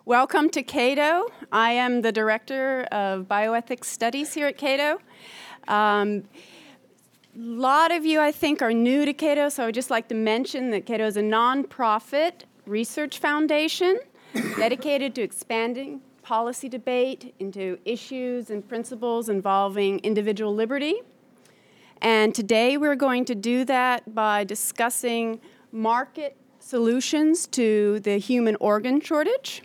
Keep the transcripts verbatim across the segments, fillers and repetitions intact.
Welcome to Cato. I am the Director of Bioethics Studies here at Cato. Um, a lot of you, I think, are new to Cato, so I would just like to mention that Cato is a nonprofit research foundation dedicated to expanding policy debate into issues and principles involving individual liberty. And today we're going to do that by discussing market solutions to the human organ shortage.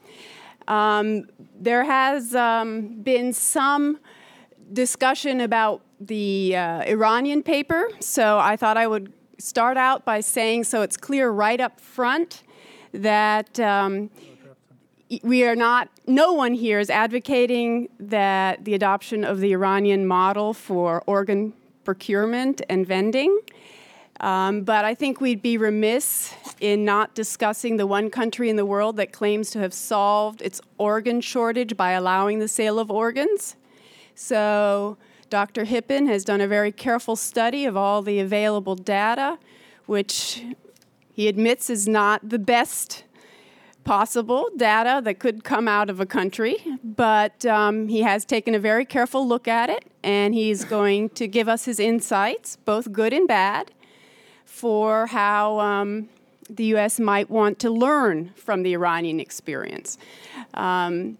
Um, there has um, been some discussion about the uh, Iranian paper, so I thought I would start out by saying, so it's clear right up front, that um, we are not, no one here is advocating that the adoption of the Iranian model for organ procurement and vending. Um, but I think we'd be remiss in not discussing the one country in the world that claims to have solved its organ shortage by allowing the sale of organs. So Doctor Hippen has done a very careful study of all the available data, which he admits is not the best possible data that could come out of a country, but um, he has taken a very careful look at it, and he's going to give us his insights, both good and bad, for how um, the U S might want to learn from the Iranian experience. Um,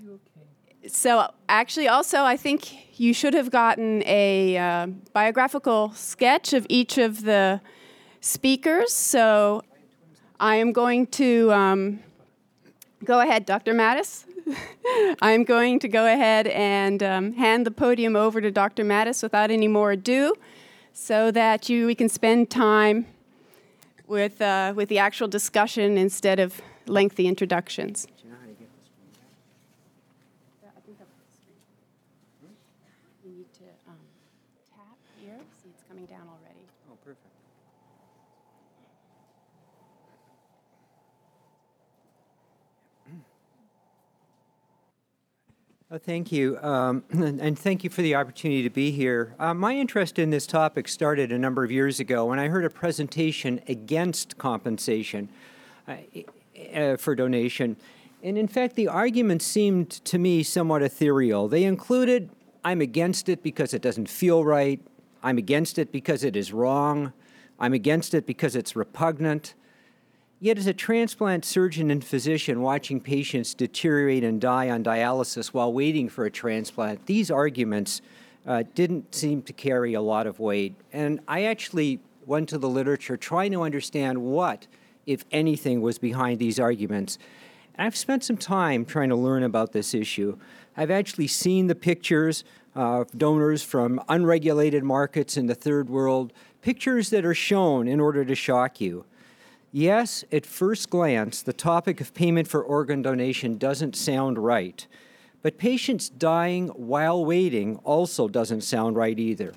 so actually also I think you should have gotten a uh, biographical sketch of each of the speakers. So I am going to um, go ahead, Doctor Mattis. I'm going to go ahead and um, hand the podium over to Doctor Mattis without any more ado, so that you we can spend time with uh, with the actual discussion instead of lengthy introductions. Do you know how to get this one back? Yeah, I think that's the screen. You need to um, tap here. See, it's coming down already. Oh, perfect. Oh, thank you, um, and, and thank you for the opportunity to be here. Uh, my interest in this topic started a number of years ago when I heard a presentation against compensation uh, uh, for donation. And in fact, the arguments seemed to me somewhat ethereal. They included, I'm against it because it doesn't feel right. I'm against it because it is wrong. I'm against it because it's repugnant. Yet as a transplant surgeon and physician watching patients deteriorate and die on dialysis while waiting for a transplant, these arguments uh, didn't seem to carry a lot of weight. And I actually went to the literature trying to understand what, if anything, was behind these arguments. And I've spent some time trying to learn about this issue. I've actually seen the pictures of donors from unregulated markets in the third world, pictures that are shown in order to shock you. Yes, at first glance, the topic of payment for organ donation doesn't sound right, but patients dying while waiting also doesn't sound right either.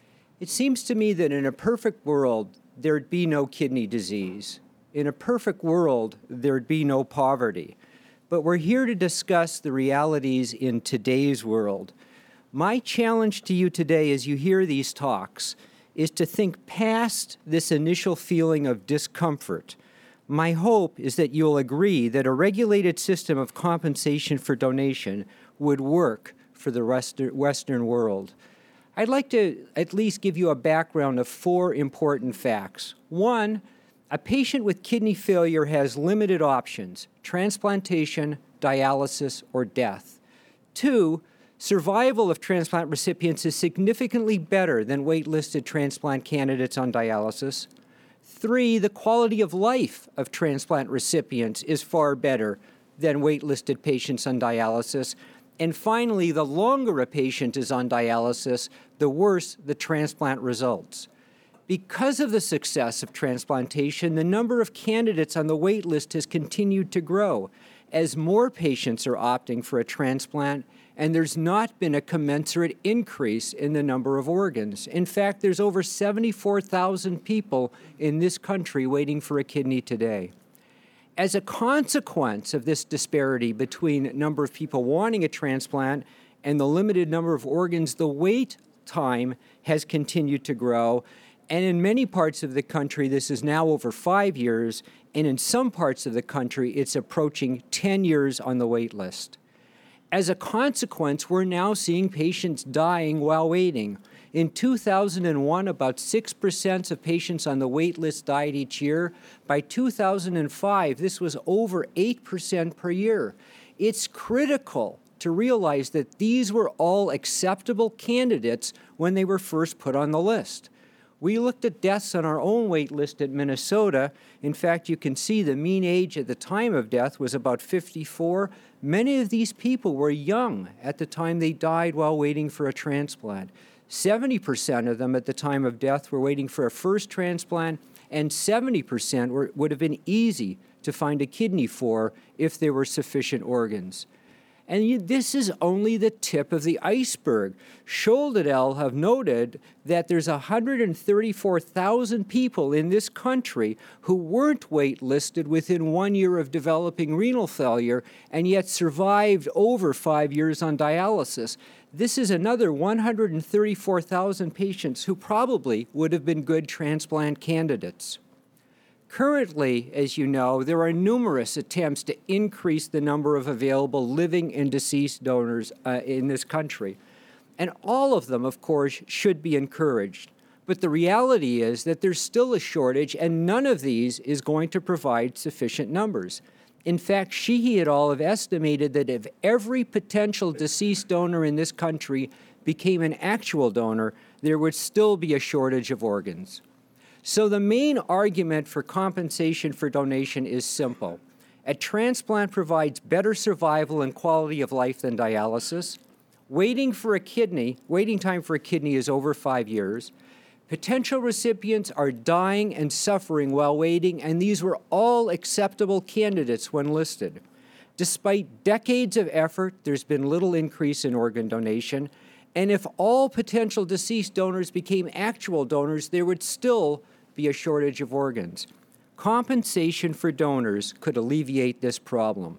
It seems to me that in a perfect world, there'd be no kidney disease. In a perfect world, there'd be no poverty. But we're here to discuss the realities in today's world. My challenge to you today as you hear these talks is to think past this initial feeling of discomfort. My hope is that you'll agree that a regulated system of compensation for donation would work for the Western world. I'd like to at least give you a background of four important facts. One, a patient with kidney failure has limited options: transplantation, dialysis, or death. Two, survival of transplant recipients is significantly better than wait-listed transplant candidates on dialysis. Three, the quality of life of transplant recipients is far better than wait-listed patients on dialysis. And finally, the longer a patient is on dialysis, the worse the transplant results. Because of the success of transplantation, the number of candidates on the wait list has continued to grow as more patients are opting for a transplant, and there's not been a commensurate increase in the number of organs. In fact, there's over seventy-four thousand people in this country waiting for a kidney today. As a consequence of this disparity between number of people wanting a transplant and the limited number of organs, the wait time has continued to grow, And in many parts of the country, this is now over five years, and in some parts of the country, it's approaching ten years on the wait list. As a consequence, we're now seeing patients dying while waiting. In two thousand one, about six percent of patients on the wait list died each year. By two thousand five, this was over eight percent per year. It's critical to realize that these were all acceptable candidates when they were first put on the list. We looked at deaths on our own wait list at Minnesota. In fact, you can see the mean age at the time of death was about fifty-four. Many of these people were young at the time they died while waiting for a transplant. seventy percent of them at the time of death were waiting for a first transplant, and seventy percent were, would have been easy to find a kidney for if there were sufficient organs. And you, this is only the tip of the iceberg. Schold et al. Have noted that there's one hundred thirty-four thousand people in this country who weren't wait-listed within one year of developing renal failure and yet survived over five years on dialysis. This is another one hundred thirty-four thousand patients who probably would have been good transplant candidates. Currently, as you know, there are numerous attempts to increase the number of available living and deceased donors uh, in this country. And all of them, of course, should be encouraged. But the reality is that there's still a shortage, and none of these is going to provide sufficient numbers. In fact, Sheehy et al. Have estimated that if every potential deceased donor in this country became an actual donor, there would still be a shortage of organs. So the main argument for compensation for donation is simple. A transplant provides better survival and quality of life than dialysis. Waiting for a kidney, waiting time for a kidney is over five years. Potential recipients are dying and suffering while waiting, and these were all acceptable candidates when listed. Despite decades of effort, there's been little increase in organ donation, and if all potential deceased donors became actual donors, there would still be a shortage of organs. Compensation for donors could alleviate this problem.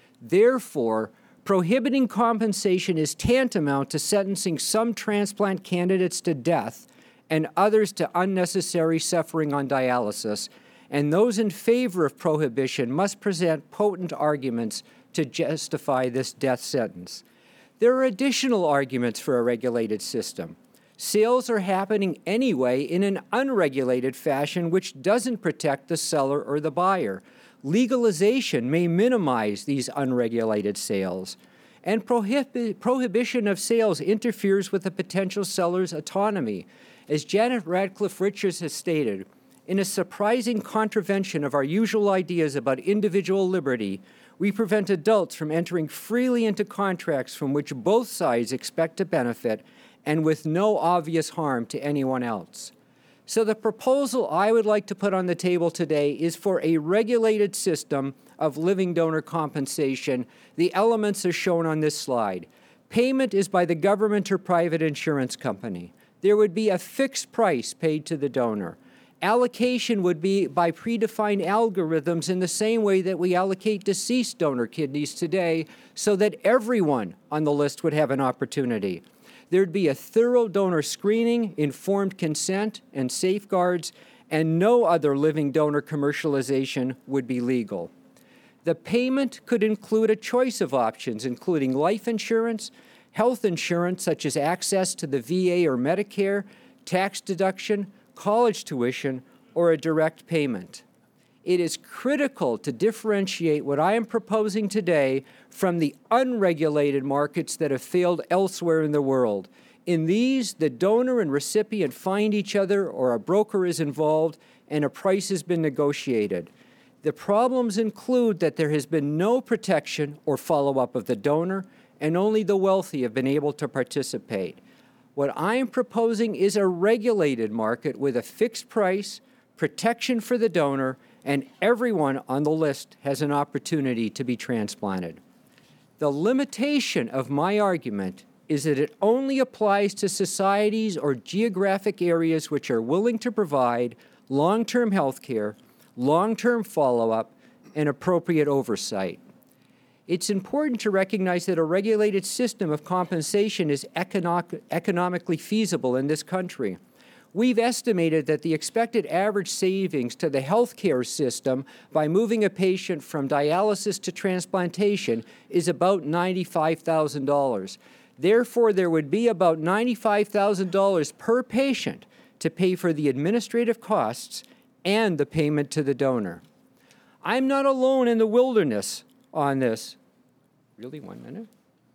Therefore, prohibiting compensation is tantamount to sentencing some transplant candidates to death and others to unnecessary suffering on dialysis, and those in favor of prohibition must present potent arguments to justify this death sentence. There are additional arguments for a regulated system. Sales are happening anyway in an unregulated fashion which doesn't protect the seller or the buyer. Legalization may minimize these unregulated sales. And prohib- prohibition of sales interferes with the potential seller's autonomy. As Janet Radcliffe Richards has stated, in a surprising contravention of our usual ideas about individual liberty, we prevent adults from entering freely into contracts from which both sides expect to benefit and with no obvious harm to anyone else. So the proposal I would like to put on the table today is for a regulated system of living donor compensation. The elements are shown on this slide. Payment is by the government or private insurance company. There would be a fixed price paid to the donor. Allocation would be by predefined algorithms in the same way that we allocate deceased donor kidneys today so that everyone on the list would have an opportunity. There'd be a thorough donor screening, informed consent, and safeguards, and no other living donor commercialization would be legal. The payment could include a choice of options, including life insurance, health insurance such as access to the V A or Medicare, tax deduction, college tuition, or a direct payment. It is critical to differentiate what I am proposing today from the unregulated markets that have failed elsewhere in the world. In these, the donor and recipient find each other or a broker is involved and a price has been negotiated. The problems include that there has been no protection or follow-up of the donor, and only the wealthy have been able to participate. What I am proposing is a regulated market with a fixed price, protection for the donor, and everyone on the list has an opportunity to be transplanted. The limitation of my argument is that it only applies to societies or geographic areas which are willing to provide long-term health care, long-term follow-up, and appropriate oversight. It's important to recognize that a regulated system of compensation is economic, economically feasible in this country. We've estimated that the expected average savings to the healthcare system by moving a patient from dialysis to transplantation is about ninety-five thousand dollars. Therefore, there would be about ninety-five thousand dollars per patient to pay for the administrative costs and the payment to the donor. I'm not alone in the wilderness on this. Really, one minute?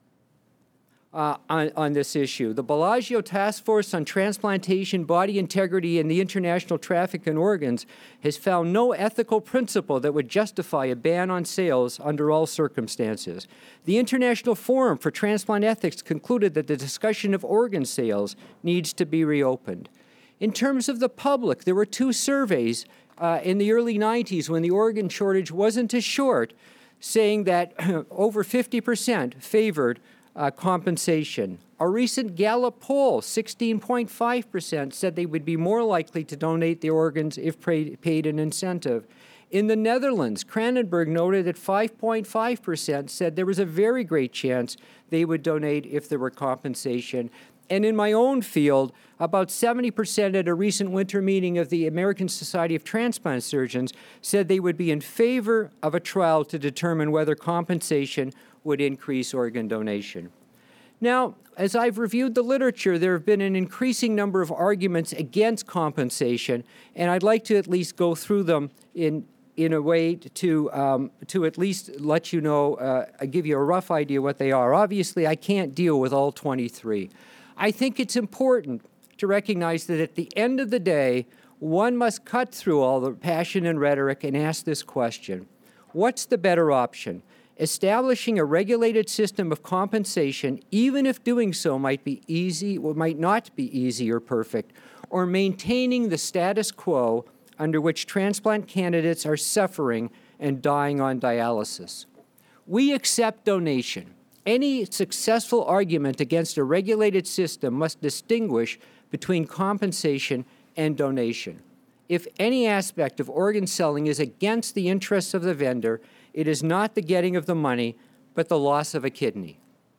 Uh, on, on this issue. The Bellagio Task Force on Transplantation, Body Integrity, and the International Traffic in Organs has found no ethical principle that would justify a ban on sales under all circumstances. The International Forum for Transplant Ethics concluded that the discussion of organ sales needs to be reopened. In terms of the public, there were two surveys uh, in the early nineties when the organ shortage wasn't as short, saying that over fifty percent favored Uh, compensation. A recent Gallup poll, sixteen point five percent, said they would be more likely to donate the organs if paid, paid an incentive. In the Netherlands, Kranenberg noted that five point five percent said there was a very great chance they would donate if there were compensation. And in my own field, about seventy percent at a recent winter meeting of the American Society of Transplant Surgeons said they would be in favor of a trial to determine whether compensation would increase organ donation. Now, as I've reviewed the literature, there have been an increasing number of arguments against compensation, and I'd like to at least go through them in, in a way to, um, to at least let you know, uh, give you a rough idea what they are. Obviously, I can't deal with all twenty-three. I think it's important to recognize that at the end of the day, one must cut through all the passion and rhetoric and ask this question: what's the better option? Establishing a regulated system of compensation, even if doing so might be easy or might not be easy or perfect, or maintaining the status quo under which transplant candidates are suffering and dying on dialysis. We accept donation. Any successful argument against a regulated system must distinguish between compensation and donation. If any aspect of organ selling is against the interests of the vendor, it is not the getting of the money, but the loss of a kidney.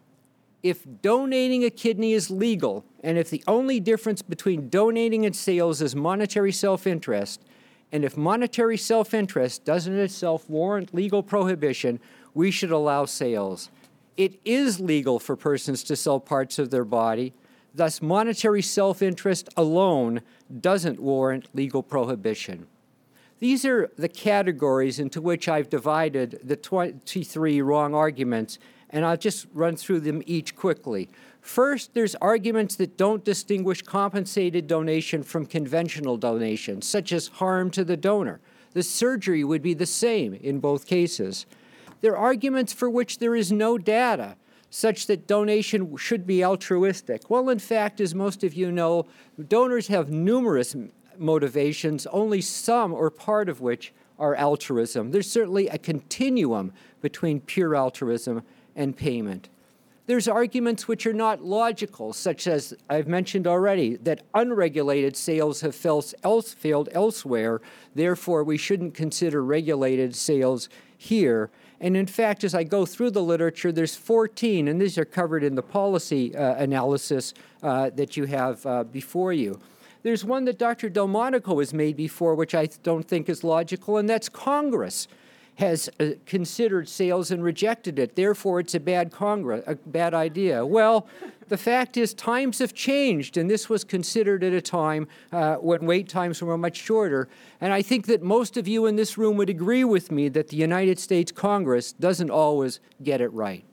If donating a kidney is legal, and if the only difference between donating and sales is monetary self-interest, and if monetary self-interest doesn't itself warrant legal prohibition, we should allow sales. It is legal for persons to sell parts of their body. Thus, monetary self-interest alone doesn't warrant legal prohibition. These are the categories into which I've divided the twenty-three wrong arguments, and I'll just run through them each quickly. First, there's arguments that don't distinguish compensated donation from conventional donation, such as harm to the donor. The surgery would be the same in both cases. There are arguments for which there is no data, such that donation should be altruistic. Well, in fact, as most of you know, donors have numerous motivations, only some or part of which are altruism. There's certainly a continuum between pure altruism and payment. There's arguments which are not logical, such as I've mentioned already, that unregulated sales have failed elsewhere, therefore we shouldn't consider regulated sales here. And in fact, as I go through the literature, there's fourteen, and these are covered in the policy uh, analysis uh, that you have uh, before you. There's one that Doctor Delmonico has made before, which I don't think is logical, and that's Congress has uh, considered sales and rejected it. Therefore, it's a bad Congress, a bad idea. Well, the fact is times have changed, and this was considered at a time uh, when wait times were much shorter. And I think that most of you in this room would agree with me that the United States Congress doesn't always get it right.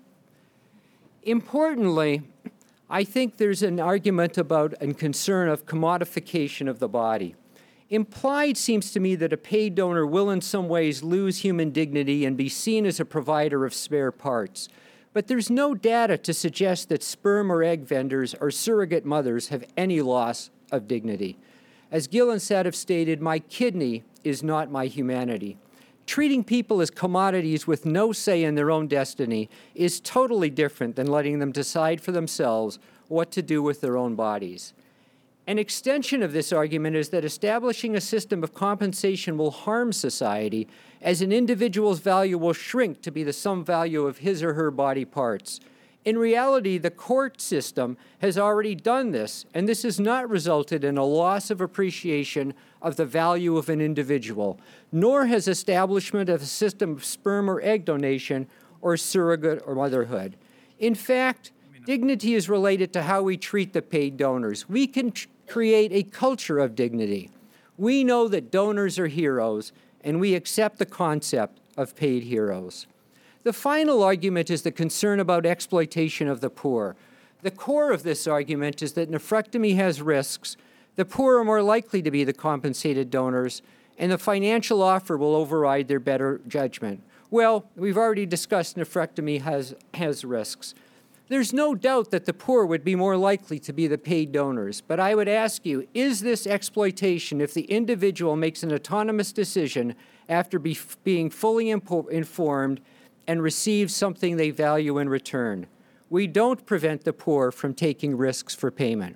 Importantly, I think there's an argument about and concern of commodification of the body. Implied seems to me that a paid donor will in some ways lose human dignity and be seen as a provider of spare parts. But there's no data to suggest that sperm or egg vendors or surrogate mothers have any loss of dignity. As Gil and Sad have stated, my kidney is not my humanity. Treating people as commodities with no say in their own destiny is totally different than letting them decide for themselves what to do with their own bodies. An extension of this argument is that establishing a system of compensation will harm society, as an individual's value will shrink to be the sum value of his or her body parts. In reality, the court system has already done this, and this has not resulted in a loss of appreciation of the value of an individual, nor has establishment of a system of sperm or egg donation or surrogate or motherhood. In fact, dignity is related to how we treat the paid donors. We can tr- create a culture of dignity. We know that donors are heroes, and we accept the concept of paid heroes. The final argument is the concern about exploitation of the poor. The core of this argument is that nephrectomy has risks, the poor are more likely to be the compensated donors, and the financial offer will override their better judgment. Well, we've already discussed nephrectomy has, has risks. There's no doubt that the poor would be more likely to be the paid donors, but I would ask you, is this exploitation if the individual makes an autonomous decision after be, being fully impo- informed and receives something they value in return? We don't prevent the poor from taking risks for payment.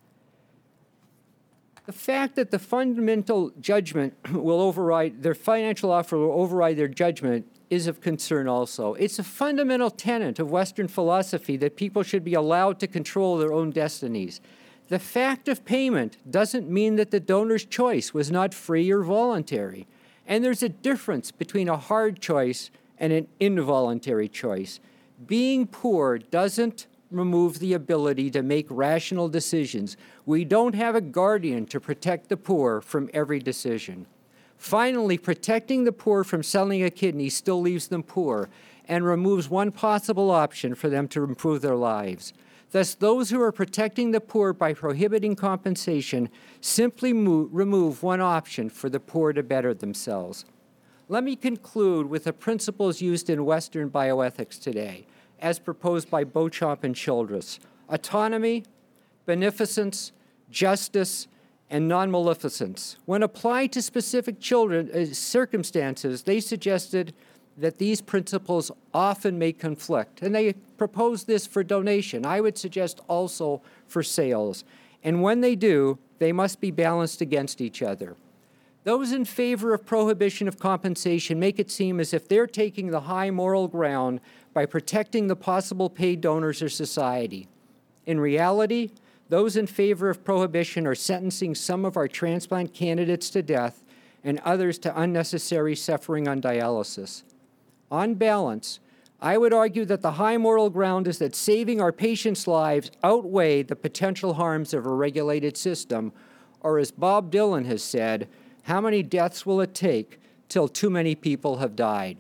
The fact that the fundamental judgment will override, their financial offer will override their judgment is of concern also. It's a fundamental tenet of Western philosophy that people should be allowed to control their own destinies. The fact of payment doesn't mean that the donor's choice was not free or voluntary. And there's a difference between a hard choice and an involuntary choice. Being poor doesn't remove the ability to make rational decisions. We don't have a guardian to protect the poor from every decision. Finally, protecting the poor from selling a kidney still leaves them poor and removes one possible option for them to improve their lives. Thus, those who are protecting the poor by prohibiting compensation simply move, remove one option for the poor to better themselves. Let me conclude with the principles used in Western bioethics today, as proposed by Beauchamp and Childress: autonomy, beneficence, justice, and non-maleficence. When applied to specific children uh, circumstances, they suggested that these principles often may conflict, and they proposed this for donation. I would suggest also for sales. And when they do, they must be balanced against each other. Those in favor of prohibition of compensation make it seem as if they're taking the high moral ground by protecting the possible paid donors or society. In reality, those in favor of prohibition are sentencing some of our transplant candidates to death and others to unnecessary suffering on dialysis. On balance, I would argue that the high moral ground is that saving our patients' lives outweigh the potential harms of a regulated system, or as Bob Dylan has said, how many deaths will it take till too many people have died?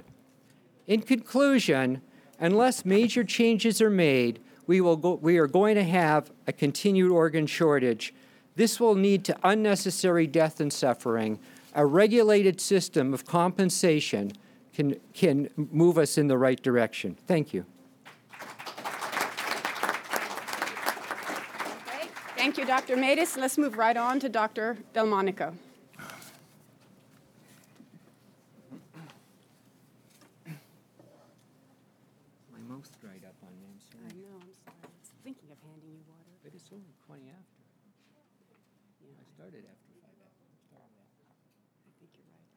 In conclusion, unless major changes are made, we, will go, we are going to have a continued organ shortage. This will lead to unnecessary death and suffering. A regulated system of compensation can, can move us in the right direction. Thank you. Okay. Thank you, Doctor Matus. Let's move right on to Doctor Delmonico. It's only twenty after. Yeah. I started after five after. I think you're right,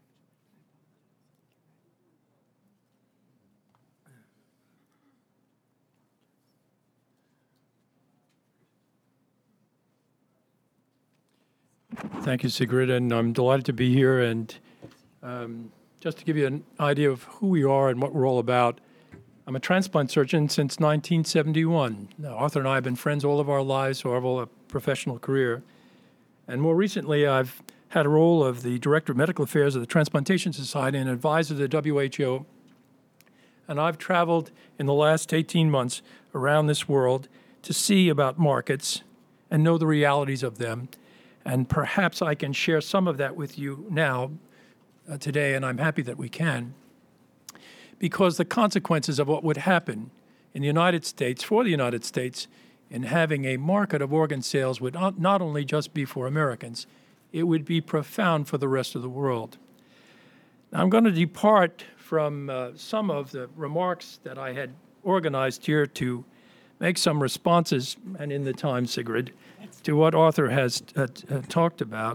actually. Thank you, Sigrid, and I'm delighted to be here. And um, just to give you an idea of who we are and what we're all about, I'm a transplant surgeon since nineteen seventy-one. Now, Arthur and I have been friends all of our lives, or all a professional career. And more recently, I've had a role of the Director of Medical Affairs of the Transplantation Society and advisor to the W H O. And I've traveled in the last eighteen months around this world to see about markets and know the realities of them. And perhaps I can share some of that with you now, uh, today, and I'm happy that we can. Because the consequences of what would happen in the United States, for the United States, in having a market of organ sales would not, not only just be for Americans, it would be profound for the rest of the world. Now, I'm going to depart from uh, some of the remarks that I had organized here to make some responses, and in the time, Sigrid, to what Arthur has uh, uh, talked about.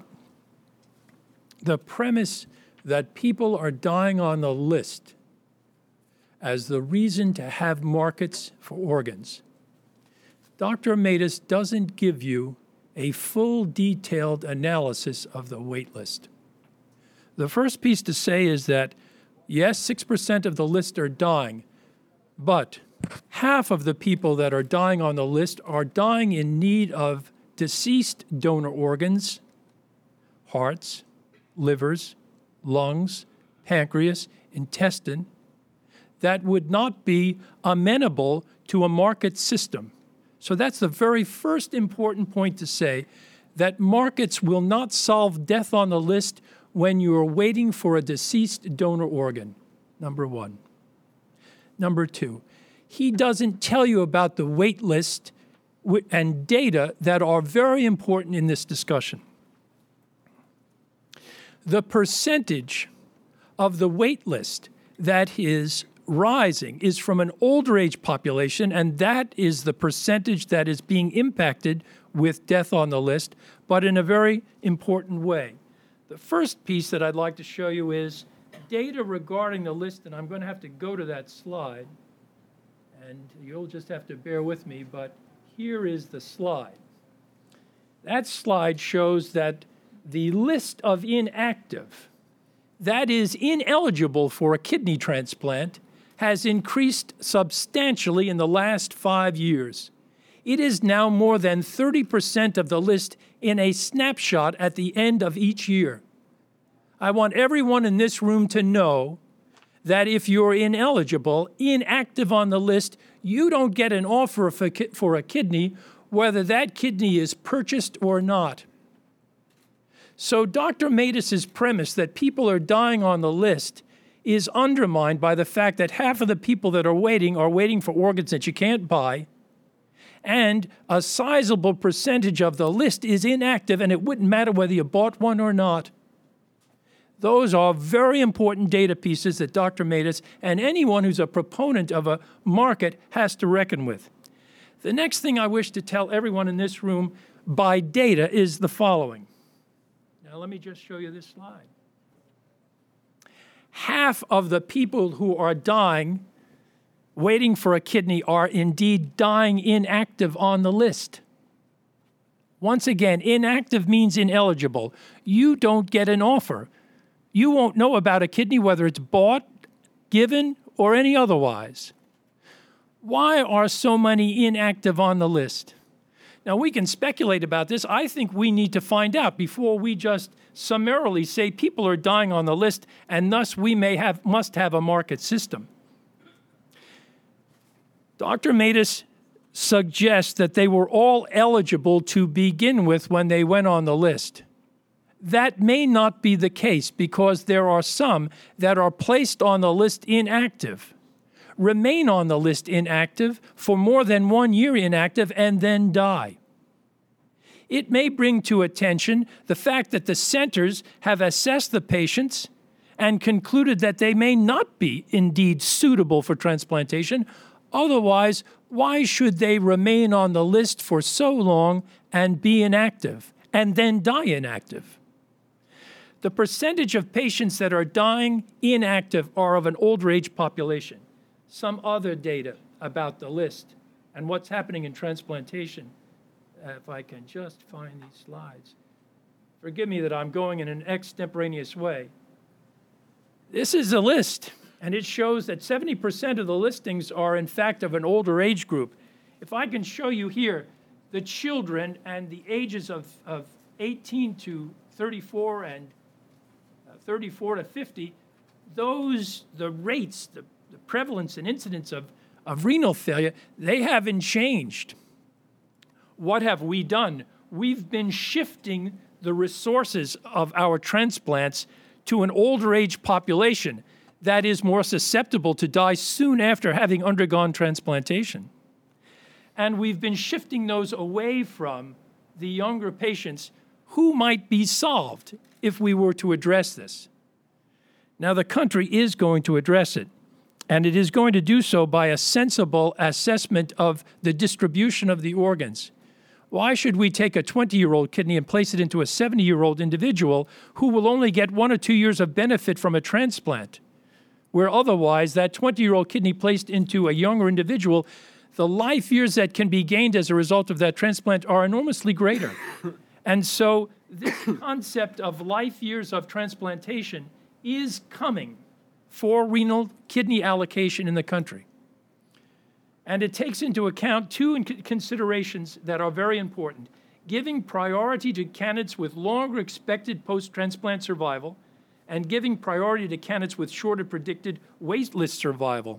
The premise that people are dying on the list as the reason to have markets for organs. Doctor Matus doesn't give you a full detailed analysis of the wait list. The first piece to say is that, yes, six percent of the list are dying, but half of the people that are dying on the list are dying in need of deceased donor organs, hearts, livers, lungs, pancreas, intestine, that would not be amenable to a market system. So that's the very first important point to say, that markets will not solve death on the list when you are waiting for a deceased donor organ, number one. Number two, he doesn't tell you about the wait list and data that are very important in this discussion. The percentage of the wait list that is rising is from an older age population, and that is the percentage that is being impacted with death on the list, but in a very important way. The first piece that I'd like to show you is data regarding the list, and I'm going to have to go to that slide, and you'll just have to bear with me, but here is the slide. That slide shows that the list of inactive, that is ineligible for a kidney transplant, has increased substantially in the last five years. It is now more than thirty percent of the list in a snapshot at the end of each year. I want everyone in this room to know that if you're ineligible, inactive on the list, you don't get an offer for a kidney, whether that kidney is purchased or not. So Doctor Matus's premise that people are dying on the list is undermined by the fact that half of the people that are waiting are waiting for organs that you can't buy, and a sizable percentage of the list is inactive, and it wouldn't matter whether you bought one or not. Those are very important data pieces that Doctor Matus and anyone who's a proponent of a market has to reckon with. The next thing I wish to tell everyone in this room by data is the following. Now, let me just show you this slide. Half of the people who are dying waiting for a kidney are indeed dying inactive on the list. Once again, inactive means ineligible. You don't get an offer. You won't know about a kidney whether it's bought, given, or any otherwise. Why are so many inactive on the list? Now, we can speculate about this. I think we need to find out before we just summarily say people are dying on the list, and thus we may have, must have a market system. Doctor Matus suggests that they were all eligible to begin with when they went on the list. That may not be the case because there are some that are placed on the list inactive, remain on the list inactive for more than one year inactive, and then die. It may bring to attention the fact that the centers have assessed the patients and concluded that they may not be indeed suitable for transplantation. Otherwise, why should they remain on the list for so long and be inactive and then die inactive? The percentage of patients that are dying inactive are of an older age population. Some other data about the list and what's happening in transplantation. Uh, if I can just find these slides. Forgive me that I'm going in an extemporaneous way. This is a list, and it shows that seventy percent of the listings are, in fact, of an older age group. If I can show you here the children and the ages of, of eighteen to thirty-four and uh, thirty-four to fifty, those, the rates, the, the prevalence and incidence of, of renal failure, they haven't changed. What have we done? We've been shifting the resources of our transplants to an older age population that is more susceptible to die soon after having undergone transplantation. And we've been shifting those away from the younger patients who might be solved if we were to address this. Now, the country is going to address it, and it is going to do so by a sensible assessment of the distribution of the organs. Why should we take a twenty-year-old kidney and place it into a seventy-year-old individual who will only get one or two years of benefit from a transplant? where otherwise that twenty-year-old kidney placed into a younger individual, the life years that can be gained as a result of that transplant are enormously greater. And so this concept of life years of transplantation is coming for renal kidney allocation in the country. And it takes into account two considerations that are very important: giving priority to candidates with longer expected post-transplant survival, and giving priority to candidates with shorter predicted waitlist survival.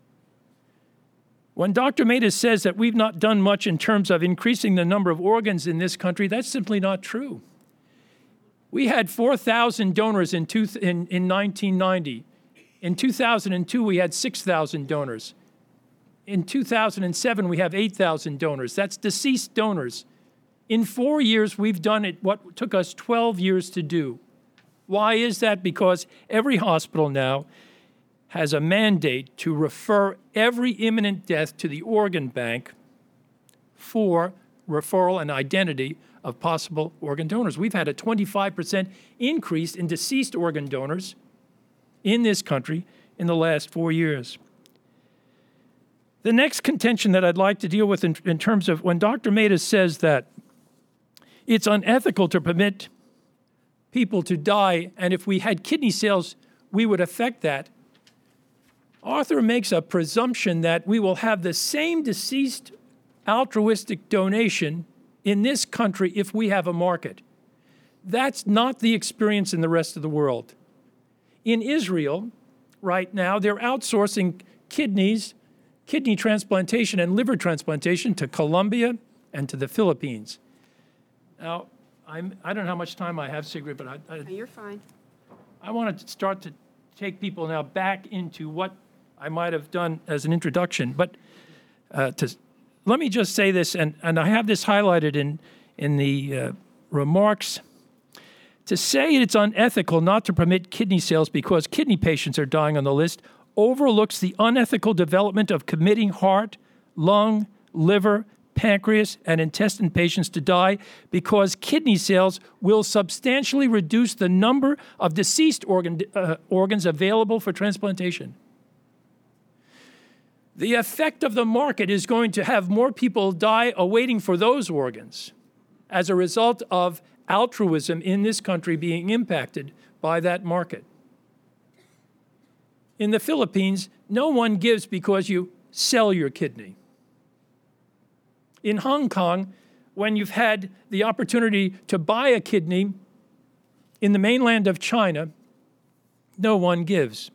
When Doctor Matus says that we've not done much in terms of increasing the number of organs in this country, that's simply not true. We had four thousand donors in, two, in, in nineteen ninety. In two thousand two, we had six thousand donors. In two thousand seven, we have eight thousand donors. That's deceased donors. In four years, we've done it what took us twelve years to do. Why is that? Because every hospital now has a mandate to refer every imminent death to the organ bank for referral and identity of possible organ donors. We've had a twenty-five percent increase in deceased organ donors in this country in the last four years. The next contention that I'd like to deal with in, in terms of when Doctor Matus says that it's unethical to permit people to die, and if we had kidney sales, we would affect that. Arthur makes a presumption that we will have the same deceased altruistic donation in this country if we have a market. That's not the experience in the rest of the world. In Israel, right now, they're outsourcing kidneys, kidney transplantation and liver transplantation to Colombia and to the Philippines. Now, I'm, I don't know how much time I have, Sigrid, but I, I, No, you're fine. I want to start to take people now back into what I might have done as an introduction. But uh, to, let me just say this, and, and I have this highlighted in, in the uh, remarks. To say it's unethical not to permit kidney sales because kidney patients are dying on the list overlooks the unethical development of committing heart, lung, liver, pancreas, and intestine patients to die because kidney sales will substantially reduce the number of deceased organ, uh, organs available for transplantation. The effect of the market is going to have more people die awaiting for those organs as a result of altruism in this country being impacted by that market. In the Philippines, no one gives because you sell your kidney. In Hong Kong, when you've had the opportunity to buy a kidney in the mainland of China, no one gives.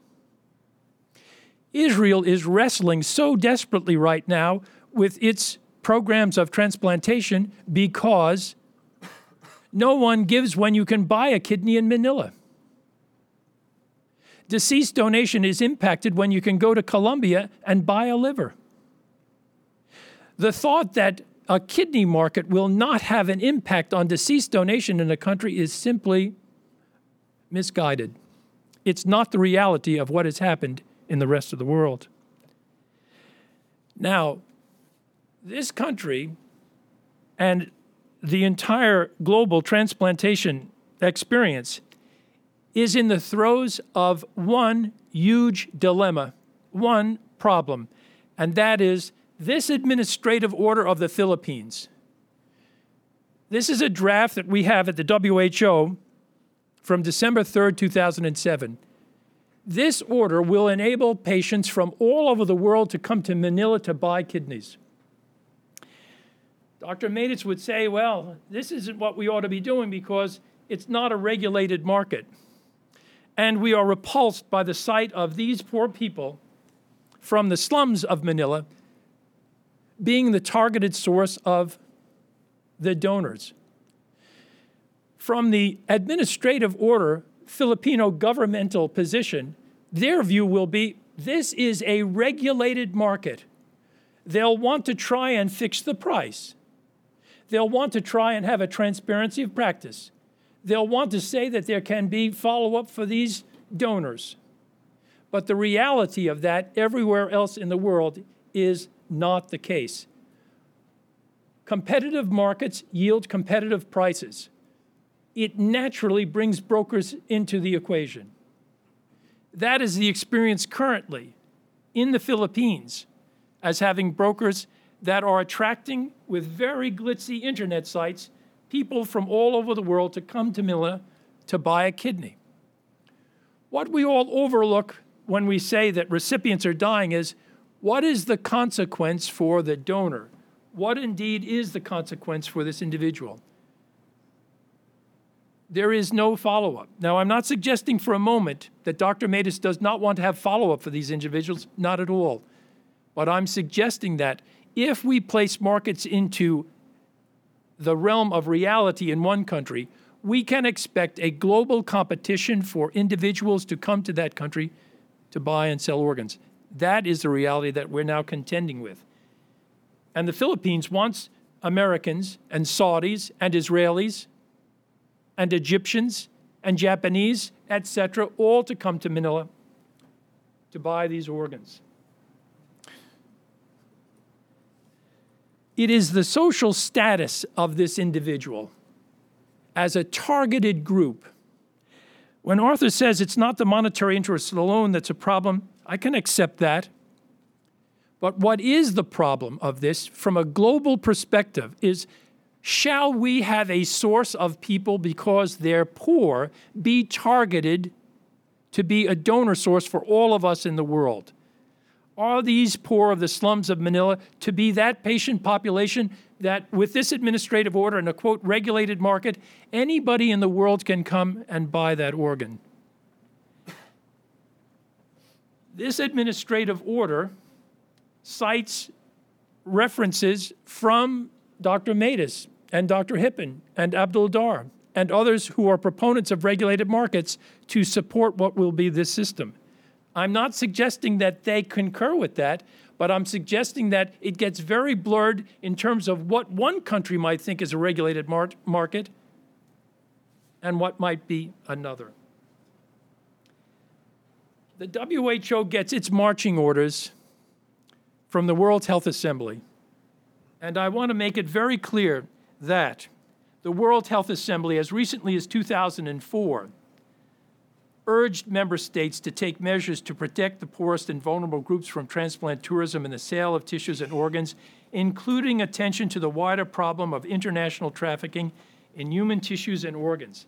Israel is wrestling so desperately right now with its programs of transplantation because no one gives when you can buy a kidney in Manila. Deceased donation is impacted when you can go to Colombia and buy a liver. The thought that a kidney market will not have an impact on deceased donation in a country is simply misguided. It's not the reality of what has happened in the rest of the world. Now, this country and the entire global transplantation experience is in the throes of one huge dilemma, one problem, and that is this administrative order of the Philippines. This is a draft that we have at the W H O from December third, two thousand seven. This order will enable patients from all over the world to come to Manila to buy kidneys. Doctor Matus would say, well, this isn't what we ought to be doing because it's not a regulated market. And we are repulsed by the sight of these poor people from the slums of Manila being the targeted source of the donors. From the administrative order Filipino governmental position, their view will be, this is a regulated market. They'll want to try and fix the price. They'll want to try and have a transparency of practice. They'll want to say that there can be follow-up for these donors. But the reality of that everywhere else in the world is not the case. Competitive markets yield competitive prices. It naturally brings brokers into the equation. That is the experience currently in the Philippines, as having brokers that are attracting, with very glitzy internet sites, people from all over the world to come to Manila to buy a kidney. What we all overlook when we say that recipients are dying is, what is the consequence for the donor? What indeed is the consequence for this individual? There is no follow-up. Now, I'm not suggesting for a moment that Doctor Matus does not want to have follow-up for these individuals, not at all. But I'm suggesting that if we place markets into the realm of reality in one country, we can expect a global competition for individuals to come to that country to buy and sell organs. That is the reality that we're now contending with. And the Philippines wants Americans and Saudis and Israelis and Egyptians and Japanese, et cetera, all to come to Manila to buy these organs. It is the social status of this individual as a targeted group. When Arthur says it's not the monetary interest alone that's a problem, I can accept that. But what is the problem of this from a global perspective is, shall we have a source of people because they're poor be targeted to be a donor source for all of us in the world? Are these poor of the slums of Manila to be that patient population that with this administrative order and a, quote, regulated market, anybody in the world can come and buy that organ? This administrative order cites references from Doctor Matus and Doctor Hippen and Abdul Dar and others who are proponents of regulated markets to support what will be this system. I'm not suggesting that they concur with that, but I'm suggesting that it gets very blurred in terms of what one country might think is a regulated mar- market and what might be another. The W H O gets its marching orders from the World Health Assembly, and I want to make it very clear that the World Health Assembly, as recently as two thousand four, urged member states to take measures to protect the poorest and vulnerable groups from transplant tourism and the sale of tissues and organs, including attention to the wider problem of international trafficking in human tissues and organs.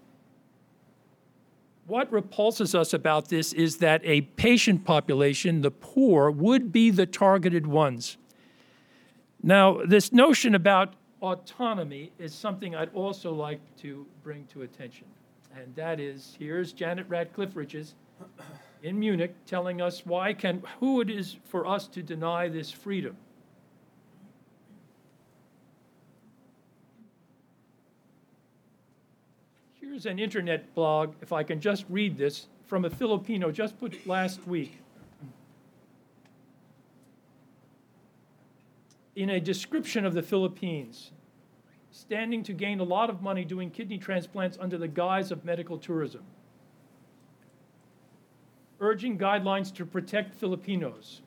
What repulses us about this is that a patient population, the poor, would be the targeted ones. Now, this notion about autonomy is something I'd also like to bring to attention. And that is, here's Janet Radcliffe-Riches in Munich telling us why can, who it is for us to deny this freedom. Here's an internet blog, if I can just read this, from a Filipino just put last week. In a description of the Philippines, standing to gain a lot of money doing kidney transplants under the guise of medical tourism, urging guidelines to protect Filipinos.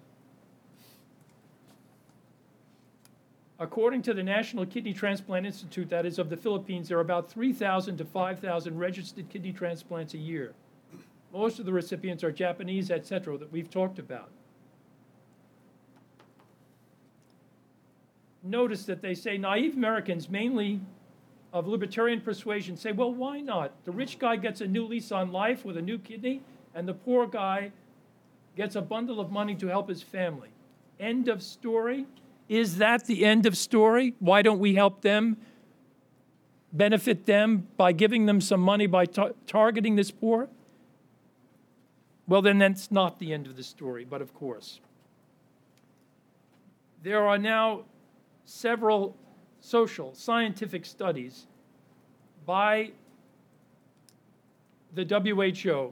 According to the National Kidney Transplant Institute, that is of the Philippines, there are about three thousand to five thousand registered kidney transplants a year. Most of the recipients are Japanese, et cetera, that we've talked about. Notice that they say naive Americans, mainly of libertarian persuasion, say, well, why not? The rich guy gets a new lease on life with a new kidney, and the poor guy gets a bundle of money to help his family. End of story. Is that the end of story? Why don't we help them, benefit them by giving them some money by tar- targeting this poor? Well, then that's not the end of the story, but of course. There are now several social, scientific studies by the W H O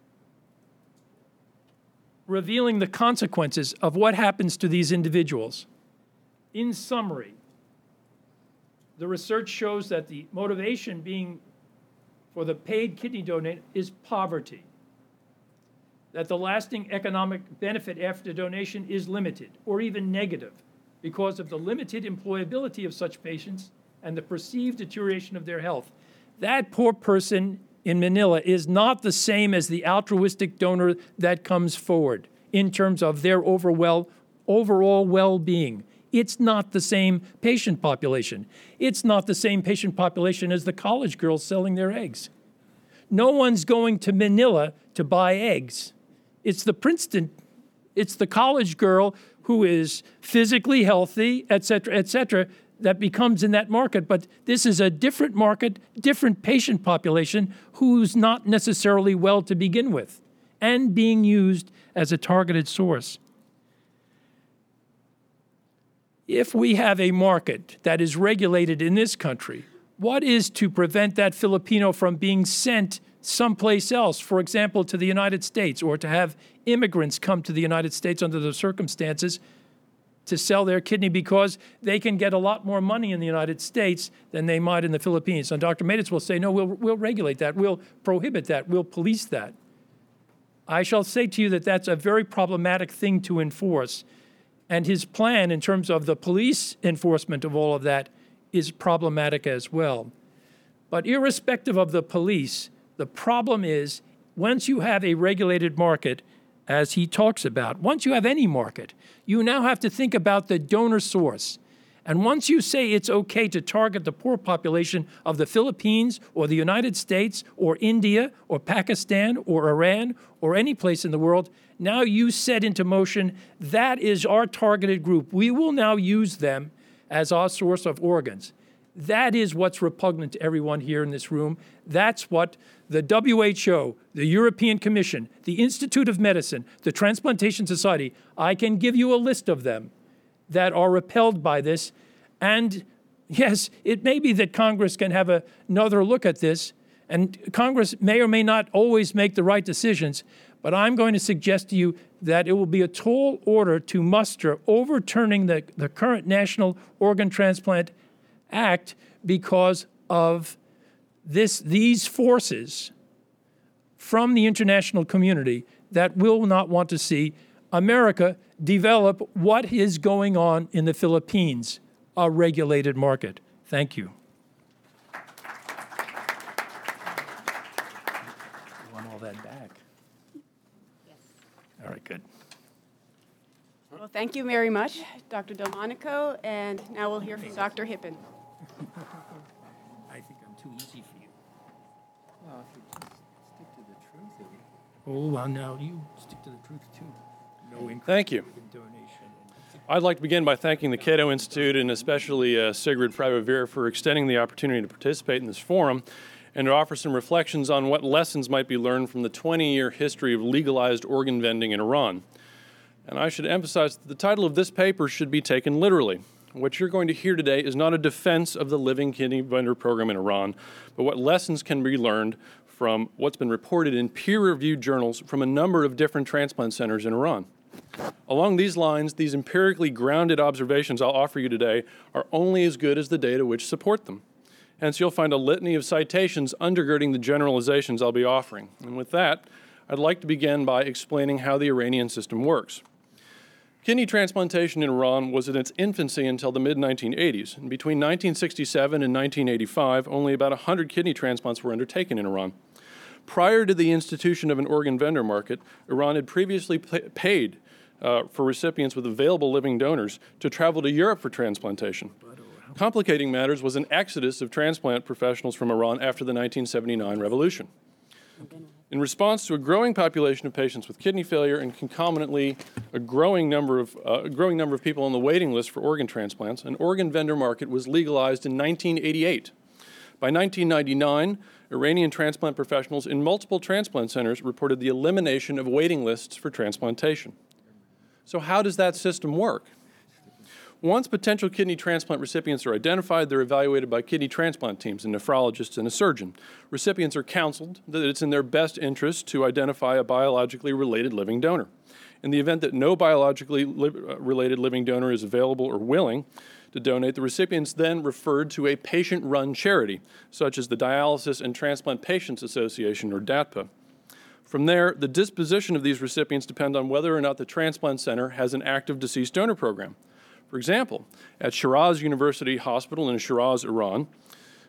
revealing the consequences of what happens to these individuals. In summary, the research shows that the motivation being for the paid kidney donate is poverty, that the lasting economic benefit after donation is limited or even negative because of the limited employability of such patients and the perceived deterioration of their health. That poor person in Manila is not the same as the altruistic donor that comes forward in terms of their overall, overall well-being. It's not the same patient population. It's not the same patient population as the college girls selling their eggs. No one's going to Manila to buy eggs. It's the Princeton, it's the college girl who is physically healthy, et cetera, et cetera, that becomes in that market. But this is a different market, different patient population who's not necessarily well to begin with and being used as a targeted source. If we have a market that is regulated in this country, what is to prevent that Filipino from being sent someplace else, for example, to the United States, or to have immigrants come to the United States under those circumstances to sell their kidney because they can get a lot more money in the United States than they might in the Philippines? And Doctor Matus will say, no, we'll, we'll regulate that, we'll prohibit that, we'll police that. I shall say to you that that's a very problematic thing to enforce. And his plan in terms of the police enforcement of all of that is problematic as well. But irrespective of the police, the problem is once you have a regulated market, as he talks about, once you have any market, you now have to think about the donor source. And once you say it's okay to target the poor population of the Philippines or the United States or India or Pakistan or Iran or any place in the world, now you set into motion, that is our targeted group. We will now use them as our source of organs. That is what's repugnant to everyone here in this room. That's what the W H O, the European Commission, the Institute of Medicine, the Transplantation Society, I can give you a list of them that are repelled by this. And yes, it may be that Congress can have a, another look at this, and Congress may or may not always make the right decisions, but I'm going to suggest to you that it will be a tall order to muster overturning the, the current National Organ Transplant Act because of this, these forces from the international community that will not want to see America develop what is going on in the Philippines, a regulated market. Thank you. You want all that back? Yes. All right, good. Well, thank you very much, Doctor Delmonico, and now we'll hear from Doctor Hippen. I think I'm too easy for you. Well, if you just stick to the truth, it would- Oh, well, now you stick to the truth, too. No increase Thank you. in donation. I'd like to begin by thanking the Cato Institute and especially uh, Sigrid Pravavira for extending the opportunity to participate in this forum and to offer some reflections on what lessons might be learned from the twenty-year history of legalized organ vending in Iran. And I should emphasize that the title of this paper should be taken literally. What you're going to hear today is not a defense of the living kidney vendor program in Iran, but what lessons can be learned from what's been reported in peer-reviewed journals from a number of different transplant centers in Iran. Along these lines, these empirically grounded observations I'll offer you today are only as good as the data which support them. Hence, you'll find a litany of citations undergirding the generalizations I'll be offering. And with that, I'd like to begin by explaining how the Iranian system works. Kidney transplantation in Iran was in its infancy until the mid nineteen eighties. And between nineteen sixty-seven and nineteen eighty-five, only about one hundred kidney transplants were undertaken in Iran. Prior to the institution of an organ vendor market, Iran had previously pay- paid uh, for recipients with available living donors to travel to Europe for transplantation. Complicating matters was an exodus of transplant professionals from Iran after the nineteen seventy-nine revolution. In response to a growing population of patients with kidney failure and concomitantly a growing number of uh, a growing number of people on the waiting list for organ transplants, an organ vendor market was legalized in nineteen eighty-eight. By nineteen ninety-nine, Iranian transplant professionals in multiple transplant centers reported the elimination of waiting lists for transplantation. So how does that system work? Once potential kidney transplant recipients are identified, they're evaluated by kidney transplant teams, a nephrologist and a surgeon. Recipients are counseled that it's in their best interest to identify a biologically related living donor. In the event that no biologically li- related living donor is available or willing to donate, the recipients then referred to a patient-run charity, such as the Dialysis and Transplant Patients Association, or D A T P A. From there, the disposition of these recipients depend on whether or not the transplant center has an active deceased donor program. For example, at Shiraz University Hospital in Shiraz, Iran,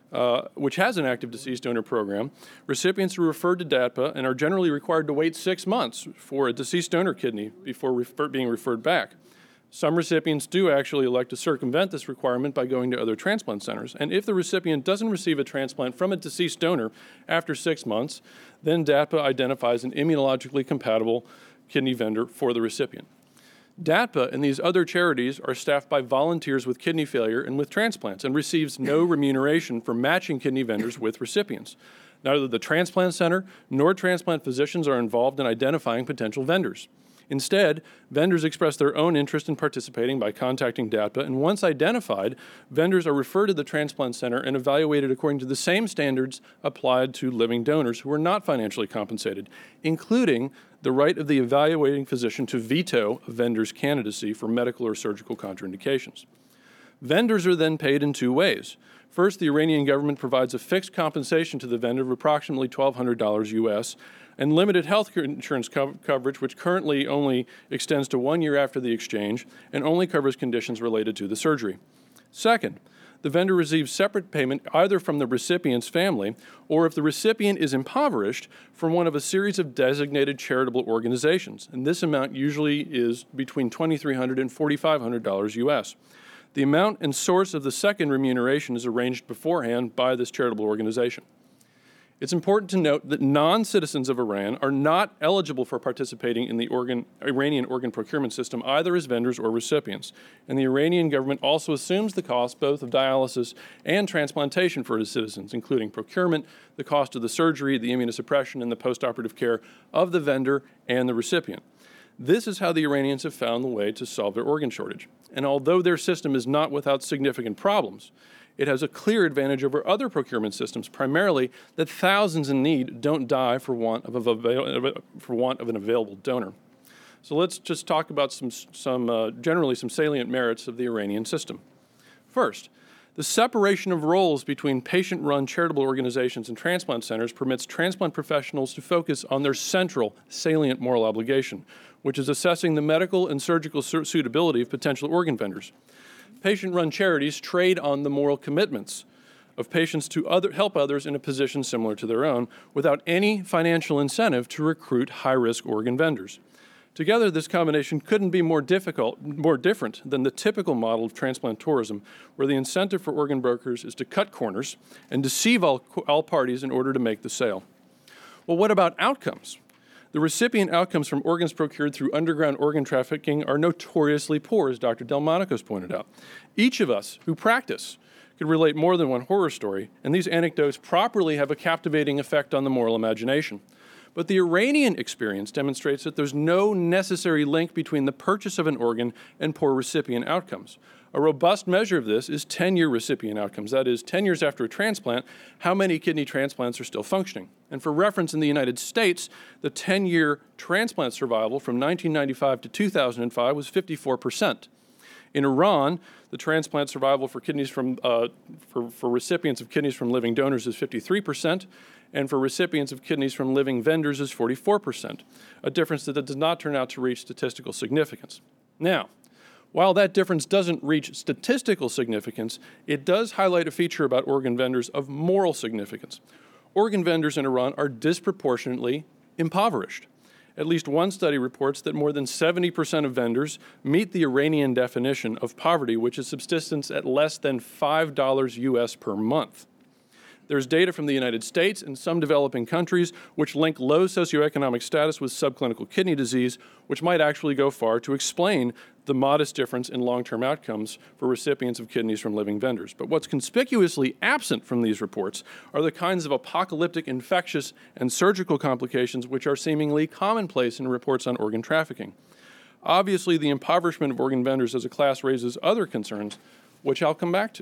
uh, which has an active deceased donor program, recipients are referred to D A T P A and are generally required to wait six months for a deceased donor kidney before refer- being referred back. Some recipients do actually elect to circumvent this requirement by going to other transplant centers. And if the recipient doesn't receive a transplant from a deceased donor after six months, then D A T P A identifies an immunologically compatible kidney vendor for the recipient. D A T P A and these other charities are staffed by volunteers with kidney failure and with transplants and receives no remuneration for matching kidney vendors with recipients. Neither the transplant center nor transplant physicians are involved in identifying potential vendors. Instead, vendors express their own interest in participating by contacting D A T P A, and once identified, vendors are referred to the transplant center and evaluated according to the same standards applied to living donors who are not financially compensated, including the right of the evaluating physician to veto a vendor's candidacy for medical or surgical contraindications. Vendors are then paid in two ways. First, the Iranian government provides a fixed compensation to the vendor of approximately twelve hundred dollars U S and limited health insurance co- coverage, which currently only extends to one year after the exchange and only covers conditions related to the surgery. Second, the vendor receives separate payment either from the recipient's family or, if the recipient is impoverished, from one of a series of designated charitable organizations, and this amount usually is between twenty-three hundred dollars and forty-five hundred dollars U S. The amount and source of the second remuneration is arranged beforehand by this charitable organization. It's important to note that non-citizens of Iran are not eligible for participating in the organ, Iranian organ procurement system, either as vendors or recipients. And the Iranian government also assumes the cost both of dialysis and transplantation for its citizens, including procurement, the cost of the surgery, the immunosuppression, and the postoperative care of the vendor and the recipient. This is how the Iranians have found the way to solve their organ shortage. And although their system is not without significant problems, it has a clear advantage over other procurement systems, primarily that thousands in need don't die for want of, a, for want of an available donor. So let's just talk about some, some uh, generally some salient merits of the Iranian system. First, the separation of roles between patient-run charitable organizations and transplant centers permits transplant professionals to focus on their central, salient moral obligation, which is assessing the medical and surgical su- suitability of potential organ vendors. Patient-run charities trade on the moral commitments of patients to other, help others in a position similar to their own without any financial incentive to recruit high-risk organ vendors. Together, this combination couldn't be more difficult, more different than the typical model of transplant tourism, where the incentive for organ brokers is to cut corners and deceive all, all parties in order to make the sale. Well, what about outcomes? The recipient outcomes from organs procured through underground organ trafficking are notoriously poor, as Doctor Delmonicos pointed out. Each of us who practice could relate more than one horror story, and these anecdotes properly have a captivating effect on the moral imagination. But the Iranian experience demonstrates that there's no necessary link between the purchase of an organ and poor recipient outcomes. A robust measure of this is ten-year recipient outcomes. That is, ten years after a transplant, how many kidney transplants are still functioning. And for reference, in the United States, the ten-year transplant survival from nineteen ninety-five to two thousand five was fifty-four percent. In Iran, the transplant survival for kidneys from uh, for, for recipients of kidneys from living donors is fifty-three percent, and for recipients of kidneys from living vendors is forty-four percent, a difference that does not turn out to reach statistical significance. Now, while that difference doesn't reach statistical significance, it does highlight a feature about organ vendors of moral significance. Organ vendors in Iran are disproportionately impoverished. At least one study reports that more than seventy percent of vendors meet the Iranian definition of poverty, which is subsistence at less than five dollars U S per month. There's data from the United States and some developing countries which link low socioeconomic status with subclinical kidney disease, which might actually go far to explain the modest difference in long-term outcomes for recipients of kidneys from living vendors. But what's conspicuously absent from these reports are the kinds of apocalyptic infectious and surgical complications which are seemingly commonplace in reports on organ trafficking. Obviously, the impoverishment of organ vendors as a class raises other concerns, which I'll come back to.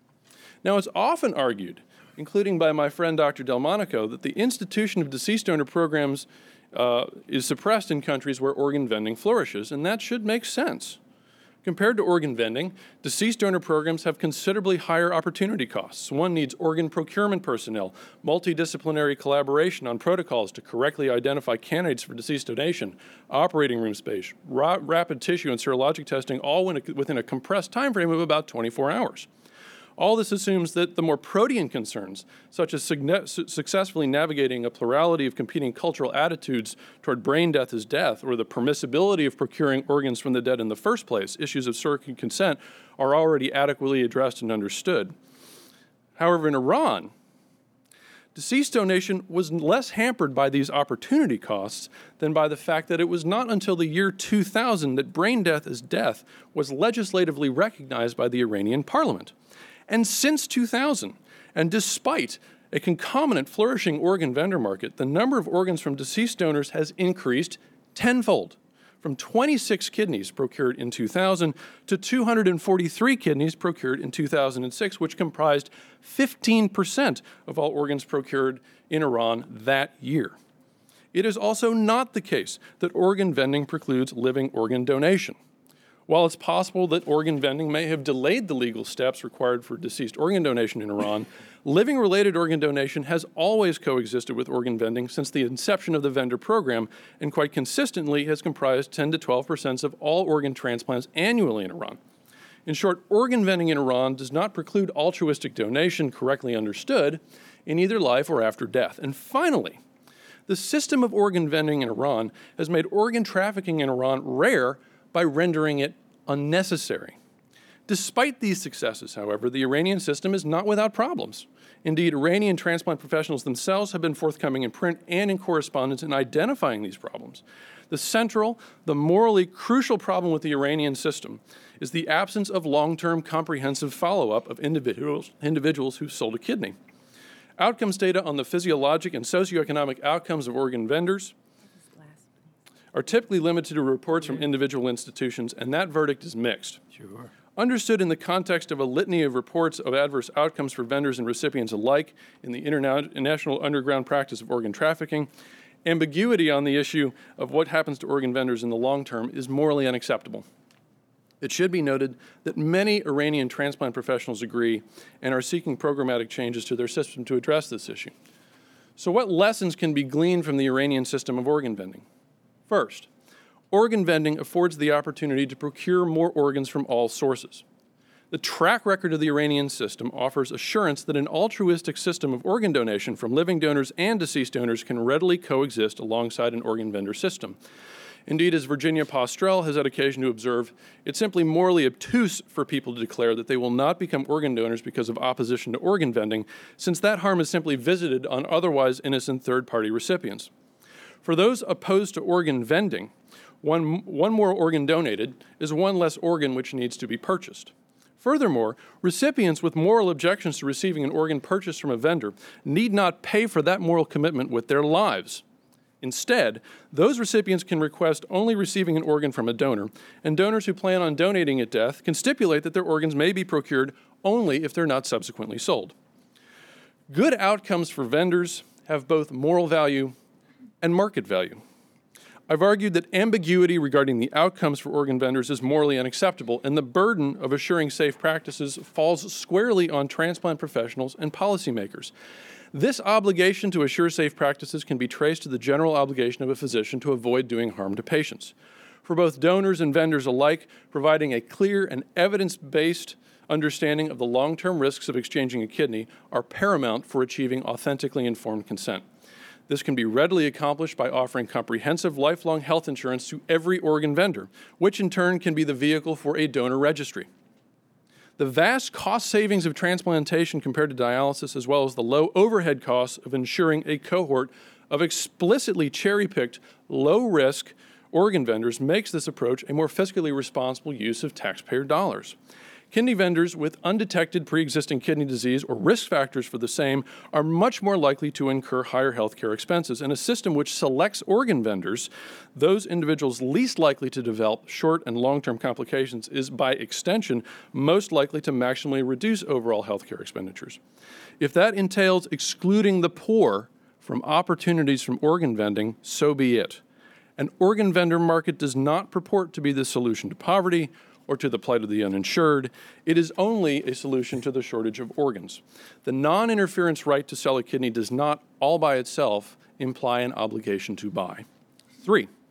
Now, it's often argued, including by my friend Doctor Delmonico, that the institution of deceased donor programs uh, is suppressed in countries where organ vending flourishes, and that should make sense. Compared to organ vending, deceased donor programs have considerably higher opportunity costs. One needs organ procurement personnel, multidisciplinary collaboration on protocols to correctly identify candidates for deceased donation, operating room space, ra- rapid tissue and serologic testing, all within a compressed time frame of about twenty-four hours. All this assumes that the more protean concerns, such as sugne- su- successfully navigating a plurality of competing cultural attitudes toward brain death as death, or the permissibility of procuring organs from the dead in the first place, issues of surrogate consent, are already adequately addressed and understood. However, in Iran, deceased donation was less hampered by these opportunity costs than by the fact that it was not until the year two thousand that brain death as death was legislatively recognized by the Iranian parliament. And since two thousand, and despite a concomitant flourishing organ vendor market, the number of organs from deceased donors has increased tenfold, from twenty-six kidneys procured in two thousand to two hundred forty-three kidneys procured in two thousand six, which comprised fifteen percent of all organs procured in Iran that year. It is also not the case that organ vending precludes living organ donation. While it's possible that organ vending may have delayed the legal steps required for deceased organ donation in Iran, living-related organ donation has always coexisted with organ vending since the inception of the vendor program, and quite consistently has comprised ten to twelve percent of all organ transplants annually in Iran. In short, organ vending in Iran does not preclude altruistic donation, correctly understood, in either life or after death. And finally, the system of organ vending in Iran has made organ trafficking in Iran rare by rendering it unnecessary. Despite these successes, however, the Iranian system is not without problems. Indeed, Iranian transplant professionals themselves have been forthcoming in print and in correspondence in identifying these problems. The central, the morally crucial problem with the Iranian system is the absence of long-term comprehensive follow-up of individuals, individuals who sold a kidney. Outcomes data on the physiologic and socioeconomic outcomes of organ vendors are typically limited to reports from individual institutions, and that verdict is mixed. Sure. Understood in the context of a litany of reports of adverse outcomes for vendors and recipients alike in the international underground practice of organ trafficking, ambiguity on the issue of what happens to organ vendors in the long term is morally unacceptable. It should be noted that many Iranian transplant professionals agree and are seeking programmatic changes to their system to address this issue. So what lessons can be gleaned from the Iranian system of organ vending? First, organ vending affords the opportunity to procure more organs from all sources. The track record of the Iranian system offers assurance that an altruistic system of organ donation from living donors and deceased donors can readily coexist alongside an organ vendor system. Indeed, as Virginia Postrel has had occasion to observe, it's simply morally obtuse for people to declare that they will not become organ donors because of opposition to organ vending, since that harm is simply visited on otherwise innocent third-party recipients. For those opposed to organ vending, one, one more organ donated is one less organ which needs to be purchased. Furthermore, recipients with moral objections to receiving an organ purchased from a vendor need not pay for that moral commitment with their lives. Instead, those recipients can request only receiving an organ from a donor, and donors who plan on donating at death can stipulate that their organs may be procured only if they're not subsequently sold. Good outcomes for vendors have both moral value and market value. I've argued that ambiguity regarding the outcomes for organ vendors is morally unacceptable, and the burden of assuring safe practices falls squarely on transplant professionals and policymakers. This obligation to assure safe practices can be traced to the general obligation of a physician to avoid doing harm to patients. For both donors and vendors alike, providing a clear and evidence-based understanding of the long-term risks of exchanging a kidney are paramount for achieving authentically informed consent. This can be readily accomplished by offering comprehensive lifelong health insurance to every organ vendor, which in turn can be the vehicle for a donor registry. The vast cost savings of transplantation compared to dialysis, as well as the low overhead costs of ensuring a cohort of explicitly cherry-picked, low-risk organ vendors, makes this approach a more fiscally responsible use of taxpayer dollars. Kidney vendors with undetected pre-existing kidney disease or risk factors for the same are much more likely to incur higher healthcare expenses, and a system which selects organ vendors, those individuals least likely to develop short and long-term complications, is by extension most likely to maximally reduce overall healthcare expenditures. If that entails excluding the poor from opportunities from organ vending, so be it. An organ vendor market does not purport to be the solution to poverty or to the plight of the uninsured. It is only a solution to the shortage of organs. The non-interference right to sell a kidney does not, all by itself, imply an obligation to buy. Three,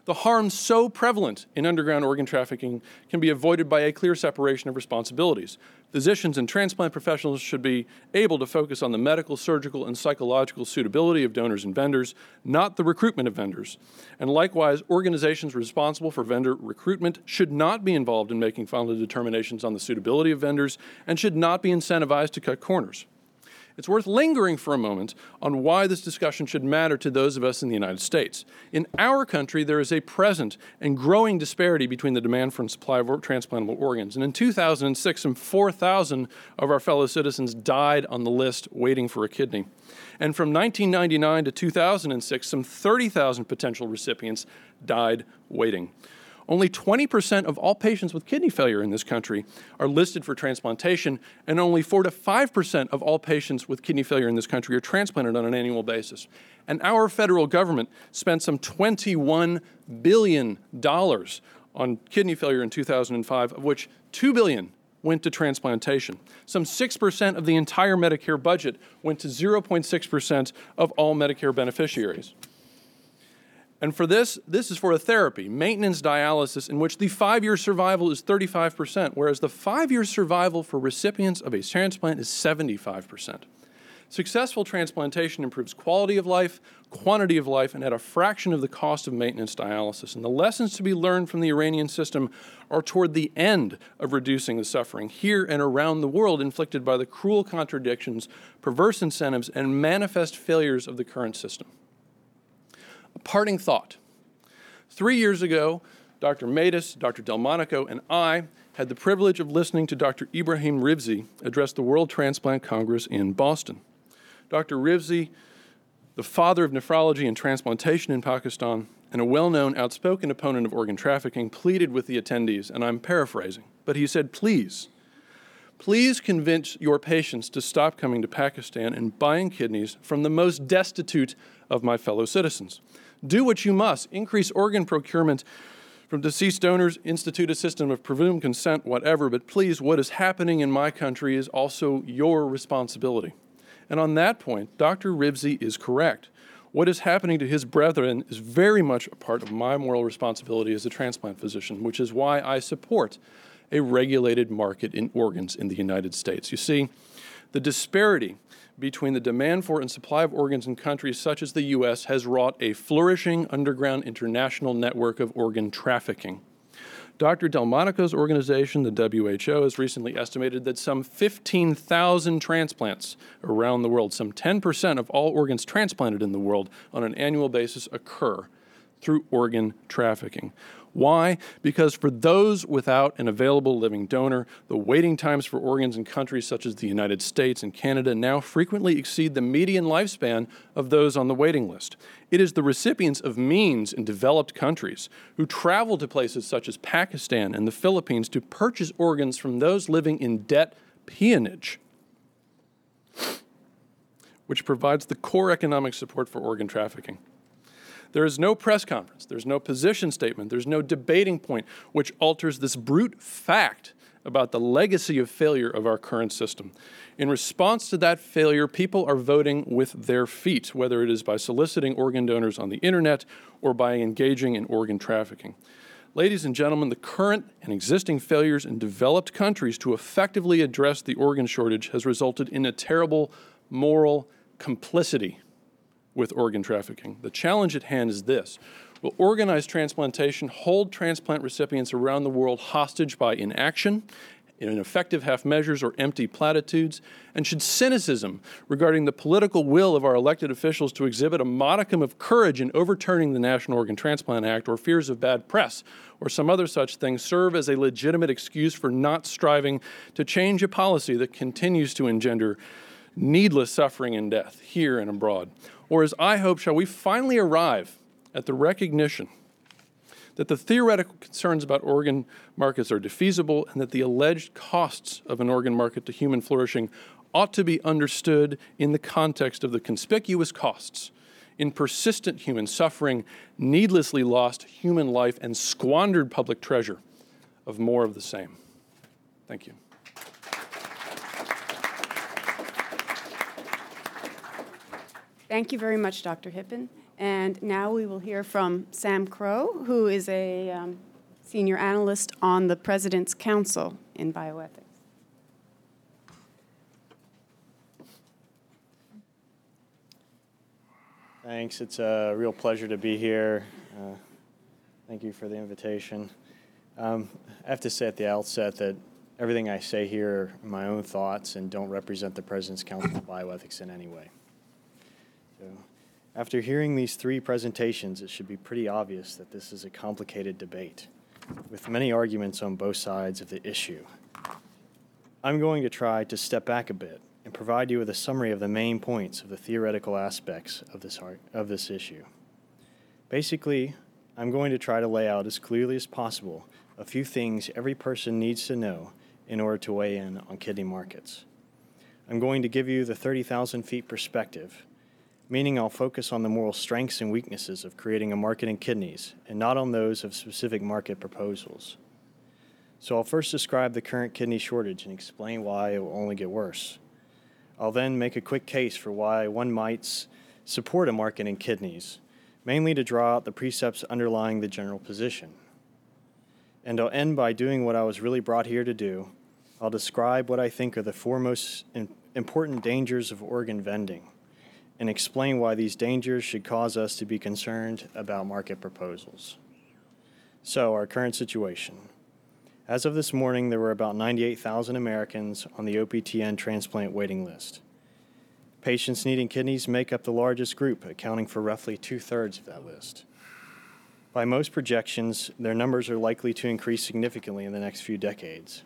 The harm so prevalent in underground organ trafficking can be avoided by a clear separation of responsibilities. Physicians and transplant professionals should be able to focus on the medical, surgical, and psychological suitability of donors and vendors, not the recruitment of vendors. And likewise, organizations responsible for vendor recruitment should not be involved in making final determinations on the suitability of vendors and should not be incentivized to cut corners. It's worth lingering for a moment on why this discussion should matter to those of us in the United States. In our country, there is a present and growing disparity between the demand for and supply of transplantable organs. And in two thousand six, some four thousand of our fellow citizens died on the list waiting for a kidney. And from nineteen ninety-nine to two thousand six, some thirty thousand potential recipients died waiting. Only twenty percent of all patients with kidney failure in this country are listed for transplantation, and only four to five percent of all patients with kidney failure in this country are transplanted on an annual basis. And our federal government spent some twenty-one billion dollars on kidney failure in two thousand five, of which two billion dollars went to transplantation. Some six percent of the entire Medicare budget went to zero point six percent of all Medicare beneficiaries. And for this, this is for a therapy, maintenance dialysis, in which the five-year survival is thirty-five percent, whereas the five-year survival for recipients of a transplant is seventy-five percent. Successful transplantation improves quality of life, quantity of life, and at a fraction of the cost of maintenance dialysis. And the lessons to be learned from the Iranian system are toward the end of reducing the suffering here and around the world inflicted by the cruel contradictions, perverse incentives, and manifest failures of the current system. A parting thought. Three years ago, Doctor Matus, Doctor Delmonico, and I had the privilege of listening to Doctor Ibrahim Rivzi address the World Transplant Congress in Boston. Doctor Rivzi, the father of nephrology and transplantation in Pakistan, and a well-known outspoken opponent of organ trafficking, pleaded with the attendees, and I'm paraphrasing, but he said, please, please convince your patients to stop coming to Pakistan and buying kidneys from the most destitute of my fellow citizens. Do what you must. Increase organ procurement from deceased donors, institute a system of presumed consent, whatever, but please, what is happening in my country is also your responsibility. And on that point, Doctor Rivzi is correct. What is happening to his brethren is very much a part of my moral responsibility as a transplant physician, which is why I support a regulated market in organs in the United States. You see, the disparity between the demand for and supply of organs in countries such as the U S has wrought a flourishing underground international network of organ trafficking. Doctor Delmonico's organization, the W H O, has recently estimated that some fifteen thousand transplants around the world, some ten percent of all organs transplanted in the world on an annual basis, occur through organ trafficking. Why? Because for those without an available living donor, the waiting times for organs in countries such as the United States and Canada now frequently exceed the median lifespan of those on the waiting list. It is the recipients of means in developed countries who travel to places such as Pakistan and the Philippines to purchase organs from those living in debt peonage, which provides the core economic support for organ trafficking. There is no press conference, there's no position statement, there's no debating point which alters this brute fact about the legacy of failure of our current system. In response to that failure, people are voting with their feet, whether it is by soliciting organ donors on the internet or by engaging in organ trafficking. Ladies and gentlemen, the current and existing failures in developed countries to effectively address the organ shortage has resulted in a terrible moral complicity with organ trafficking. The challenge at hand is this. Will organized transplantation hold transplant recipients around the world hostage by inaction, ineffective half measures, or empty platitudes? And should cynicism regarding the political will of our elected officials to exhibit a modicum of courage in overturning the National Organ Transplant Act, or fears of bad press, or some other such thing, serve as a legitimate excuse for not striving to change a policy that continues to engender needless suffering and death here and abroad? Or as I hope, shall we finally arrive at the recognition that the theoretical concerns about organ markets are defeasible and that the alleged costs of an organ market to human flourishing ought to be understood in the context of the conspicuous costs in persistent human suffering, needlessly lost human life, and squandered public treasure of more of the same. Thank you. Thank you very much, Doctor Hippen. And now we will hear from Sam Crow, who is a um, senior analyst on the President's Council in Bioethics. Thanks. It's a real pleasure to be here. Uh, thank you for the invitation. Um, I have to say at the outset that everything I say here are my own thoughts and don't represent the President's Council of Bioethics in any way. So, after hearing these three presentations, it should be pretty obvious that this is a complicated debate with many arguments on both sides of the issue. I'm going to try to step back a bit and provide you with a summary of the main points of the theoretical aspects of this, art, of this issue. Basically, I'm going to try to lay out as clearly as possible a few things every person needs to know in order to weigh in on kidney markets. I'm going to give you the thirty thousand feet perspective, meaning I'll focus on the moral strengths and weaknesses of creating a market in kidneys and not on those of specific market proposals. So I'll first describe the current kidney shortage and explain why it will only get worse. I'll then make a quick case for why one might s- support a market in kidneys, mainly to draw out the precepts underlying the general position. And I'll end by doing what I was really brought here to do. I'll describe what I think are the four most in- important dangers of organ vending and explain why these dangers should cause us to be concerned about market proposals. So, our current situation. As of this morning, there were about ninety-eight thousand Americans on the O P T N transplant waiting list. Patients needing kidneys make up the largest group, accounting for roughly two-thirds of that list. By most projections, their numbers are likely to increase significantly in the next few decades.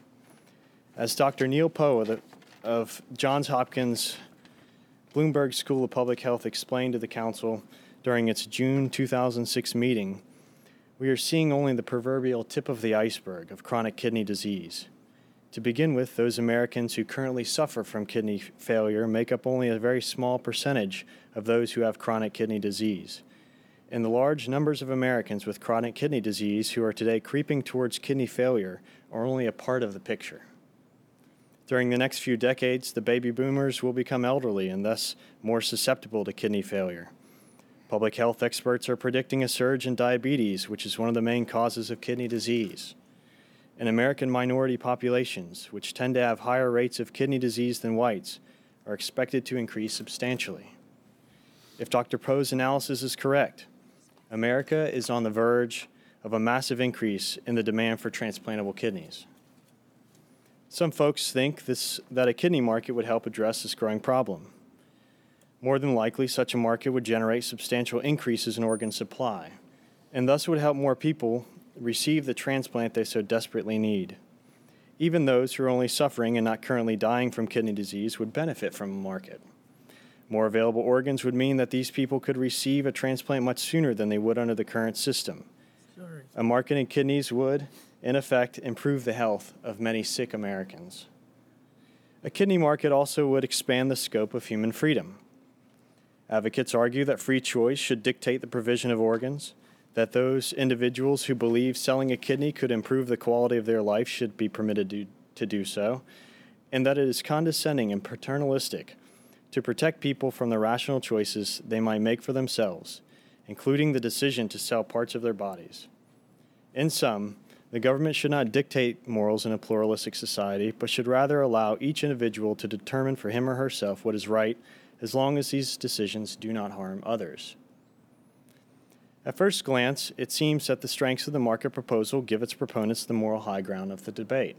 As Doctor Neil Poe of, the, of Johns Hopkins Bloomberg School of Public Health explained to the Council during its June two thousand six meeting, we are seeing only the proverbial tip of the iceberg of chronic kidney disease. To begin with, those Americans who currently suffer from kidney failure make up only a very small percentage of those who have chronic kidney disease. And the large numbers of Americans with chronic kidney disease who are today creeping towards kidney failure are only a part of the picture. During the next few decades, the baby boomers will become elderly and thus more susceptible to kidney failure. Public health experts are predicting a surge in diabetes, which is one of the main causes of kidney disease. And American minority populations, which tend to have higher rates of kidney disease than whites, are expected to increase substantially. If Doctor Poe's analysis is correct, America is on the verge of a massive increase in the demand for transplantable kidneys. Some folks think this, that a kidney market would help address this growing problem. More than likely, such a market would generate substantial increases in organ supply, and thus would help more people receive the transplant they so desperately need. Even those who are only suffering and not currently dying from kidney disease would benefit from a market. More available organs would mean that these people could receive a transplant much sooner than they would under the current system. Sorry. A market in kidneys would, in effect, improve the health of many sick Americans. A kidney market also would expand the scope of human freedom. Advocates argue that free choice should dictate the provision of organs, that those individuals who believe selling a kidney could improve the quality of their life should be permitted to, to do so, and that it is condescending and paternalistic to protect people from the rational choices they might make for themselves, including the decision to sell parts of their bodies. In sum, the government should not dictate morals in a pluralistic society, but should rather allow each individual to determine for him or herself what is right, as long as these decisions do not harm others. At first glance, it seems that the strengths of the market proposal give its proponents the moral high ground of the debate.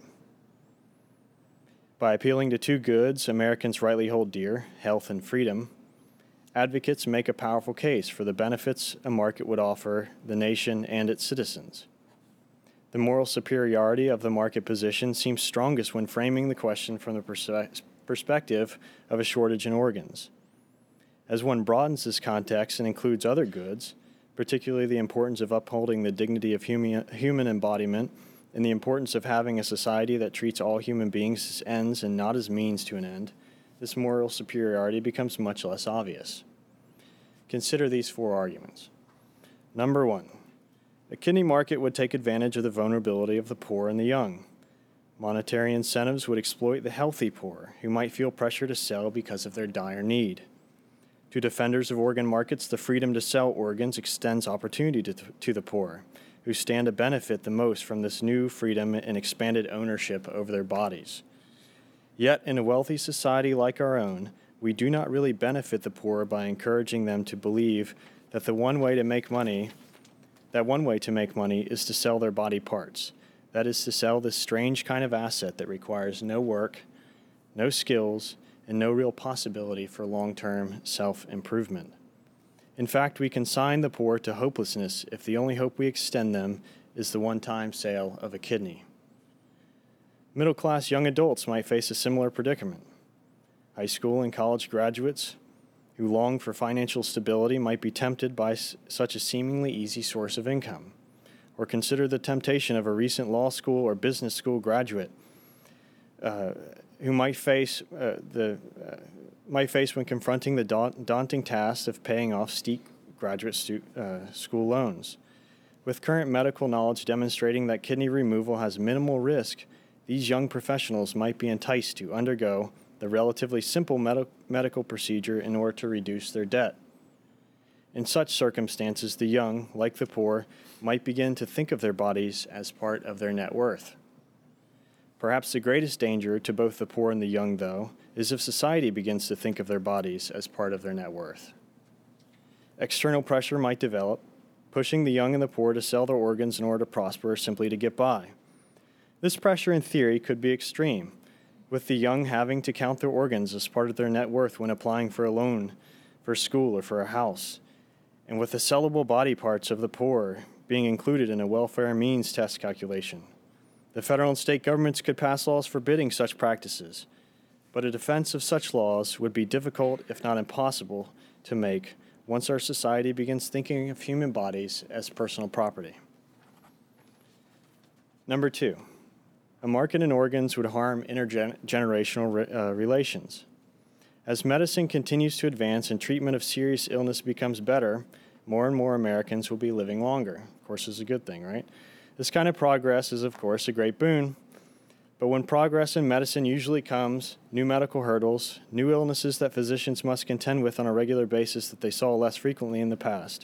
By appealing to two goods Americans rightly hold dear, health and freedom, advocates make a powerful case for the benefits a market would offer the nation and its citizens. The moral superiority of the market position seems strongest when framing the question from the perspe- perspective of a shortage in organs. As one broadens this context and includes other goods, particularly the importance of upholding the dignity of human, human embodiment and the importance of having a society that treats all human beings as ends and not as means to an end, this moral superiority becomes much less obvious. Consider these four arguments. Number one, a kidney market would take advantage of the vulnerability of the poor and the young. Monetary incentives would exploit the healthy poor, who might feel pressure to sell because of their dire need. To defenders of organ markets, the freedom to sell organs extends opportunity to, to the poor, who stand to benefit the most from this new freedom and expanded ownership over their bodies. Yet, in a wealthy society like our own, we do not really benefit the poor by encouraging them to believe that the one way to make money, that one way to make money is to sell their body parts. That is to sell this strange kind of asset that requires no work, no skills, and no real possibility for long-term self-improvement. In fact, we consign the poor to hopelessness if the only hope we extend them is the one-time sale of a kidney. Middle-class young adults might face a similar predicament. High school and college graduates who long for financial stability might be tempted by s- such a seemingly easy source of income, or consider the temptation of a recent law school or business school graduate uh, who might face uh, the uh, might face when confronting the daunt- daunting task of paying off steep graduate stu- uh, school loans. With current medical knowledge demonstrating that kidney removal has minimal risk, these young professionals might be enticed to undergo the relatively simple med- medical procedure in order to reduce their debt. In such circumstances, the young, like the poor, might begin to think of their bodies as part of their net worth. Perhaps the greatest danger to both the poor and the young, though, is if society begins to think of their bodies as part of their net worth. External pressure might develop, pushing the young and the poor to sell their organs in order to prosper or simply to get by. This pressure, in theory, could be extreme, with the young having to count their organs as part of their net worth when applying for a loan, for school, or for a house, and with the sellable body parts of the poor being included in a welfare means test calculation. The federal and state governments could pass laws forbidding such practices, but a defense of such laws would be difficult, if not impossible, to make once our society begins thinking of human bodies as personal property. Number two, a market in organs would harm intergenerational re- uh, relations. As medicine continues to advance and treatment of serious illness becomes better, more and more Americans will be living longer. Of course, this is a good thing, right? This kind of progress is, of course, a great boon. But when progress in medicine usually comes, new medical hurdles, new illnesses that physicians must contend with on a regular basis that they saw less frequently in the past.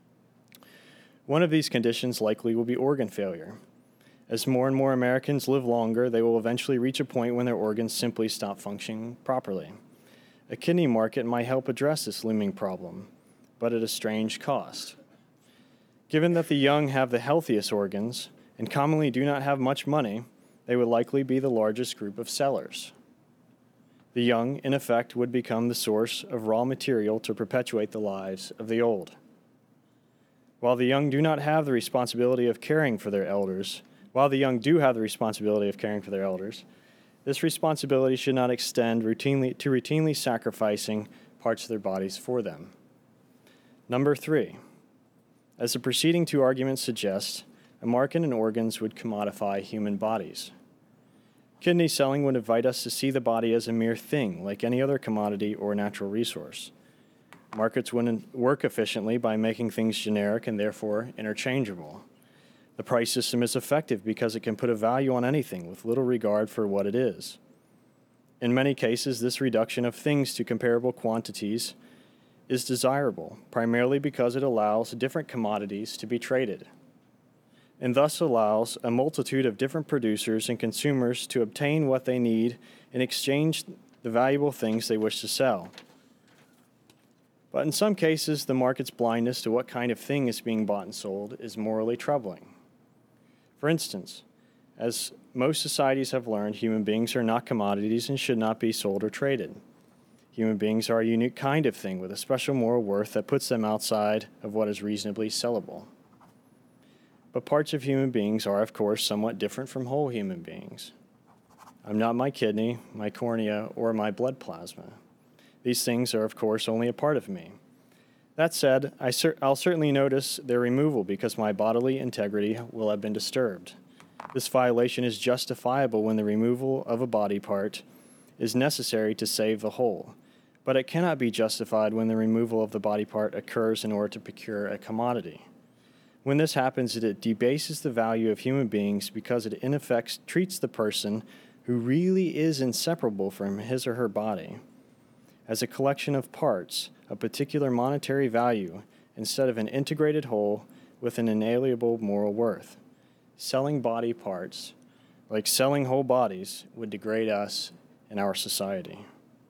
One of these conditions likely will be organ failure. As more and more Americans live longer, they will eventually reach a point when their organs simply stop functioning properly. A kidney market might help address this looming problem, but at a strange cost. Given that the young have the healthiest organs and commonly do not have much money, they would likely be the largest group of sellers. The young, in effect, would become the source of raw material to perpetuate the lives of the old. While the young do not have the responsibility of caring for their elders, while the young do have the responsibility of caring for their elders, this responsibility should not extend routinely to routinely sacrificing parts of their bodies for them. Number three, as the preceding two arguments suggest, a market in organs would commodify human bodies. Kidney selling would invite us to see the body as a mere thing, like any other commodity or natural resource. Markets wouldn't work efficiently by making things generic and therefore interchangeable. The price system is effective because it can put a value on anything with little regard for what it is. In many cases, this reduction of things to comparable quantities is desirable, primarily because it allows different commodities to be traded, and thus allows a multitude of different producers and consumers to obtain what they need in exchange the valuable things they wish to sell. But in some cases, the market's blindness to what kind of thing is being bought and sold is morally troubling. For instance, as most societies have learned, human beings are not commodities and should not be sold or traded. Human beings are a unique kind of thing with a special moral worth that puts them outside of what is reasonably sellable. But parts of human beings are, of course, somewhat different from whole human beings. I'm not my kidney, my cornea, or my blood plasma. These things are, of course, only a part of me. That said, I cer- I'll certainly notice their removal because my bodily integrity will have been disturbed. This violation is justifiable when the removal of a body part is necessary to save the whole, but it cannot be justified when the removal of the body part occurs in order to procure a commodity. When this happens, it debases the value of human beings because it in effect treats the person who really is inseparable from his or her body as a collection of parts of particular monetary value instead of an integrated whole with an inalienable moral worth. Selling body parts, like selling whole bodies, would degrade us and our society.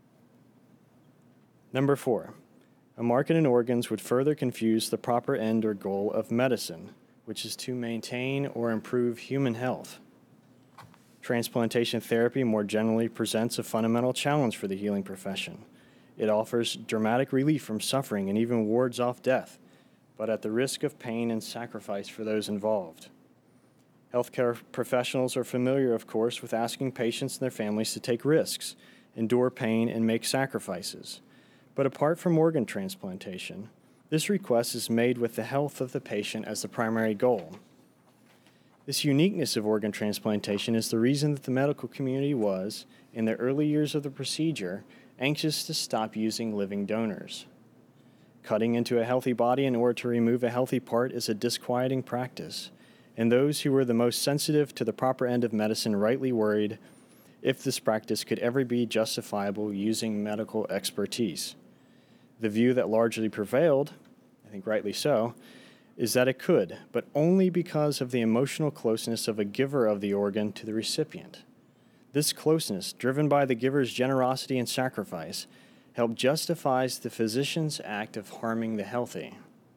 Number four, a market in organs would further confuse the proper end or goal of medicine, which is to maintain or improve human health. Transplantation therapy more generally presents a fundamental challenge for the healing profession. It offers dramatic relief from suffering and even wards off death, but at the risk of pain and sacrifice for those involved. Healthcare professionals are familiar, of course, with asking patients and their families to take risks, endure pain, and make sacrifices. But apart from organ transplantation, this request is made with the health of the patient as the primary goal. This uniqueness of organ transplantation is the reason that the medical community was, in the early years of the procedure, anxious to stop using living donors. Cutting into a healthy body in order to remove a healthy part is a disquieting practice, and those who were the most sensitive to the proper end of medicine rightly worried if this practice could ever be justifiable using medical expertise. The view that largely prevailed, I think rightly so, is that it could, but only because of the emotional closeness of a giver of the organ to the recipient. This closeness, driven by the giver's generosity and sacrifice, helped justifies the physician's act of harming the healthy.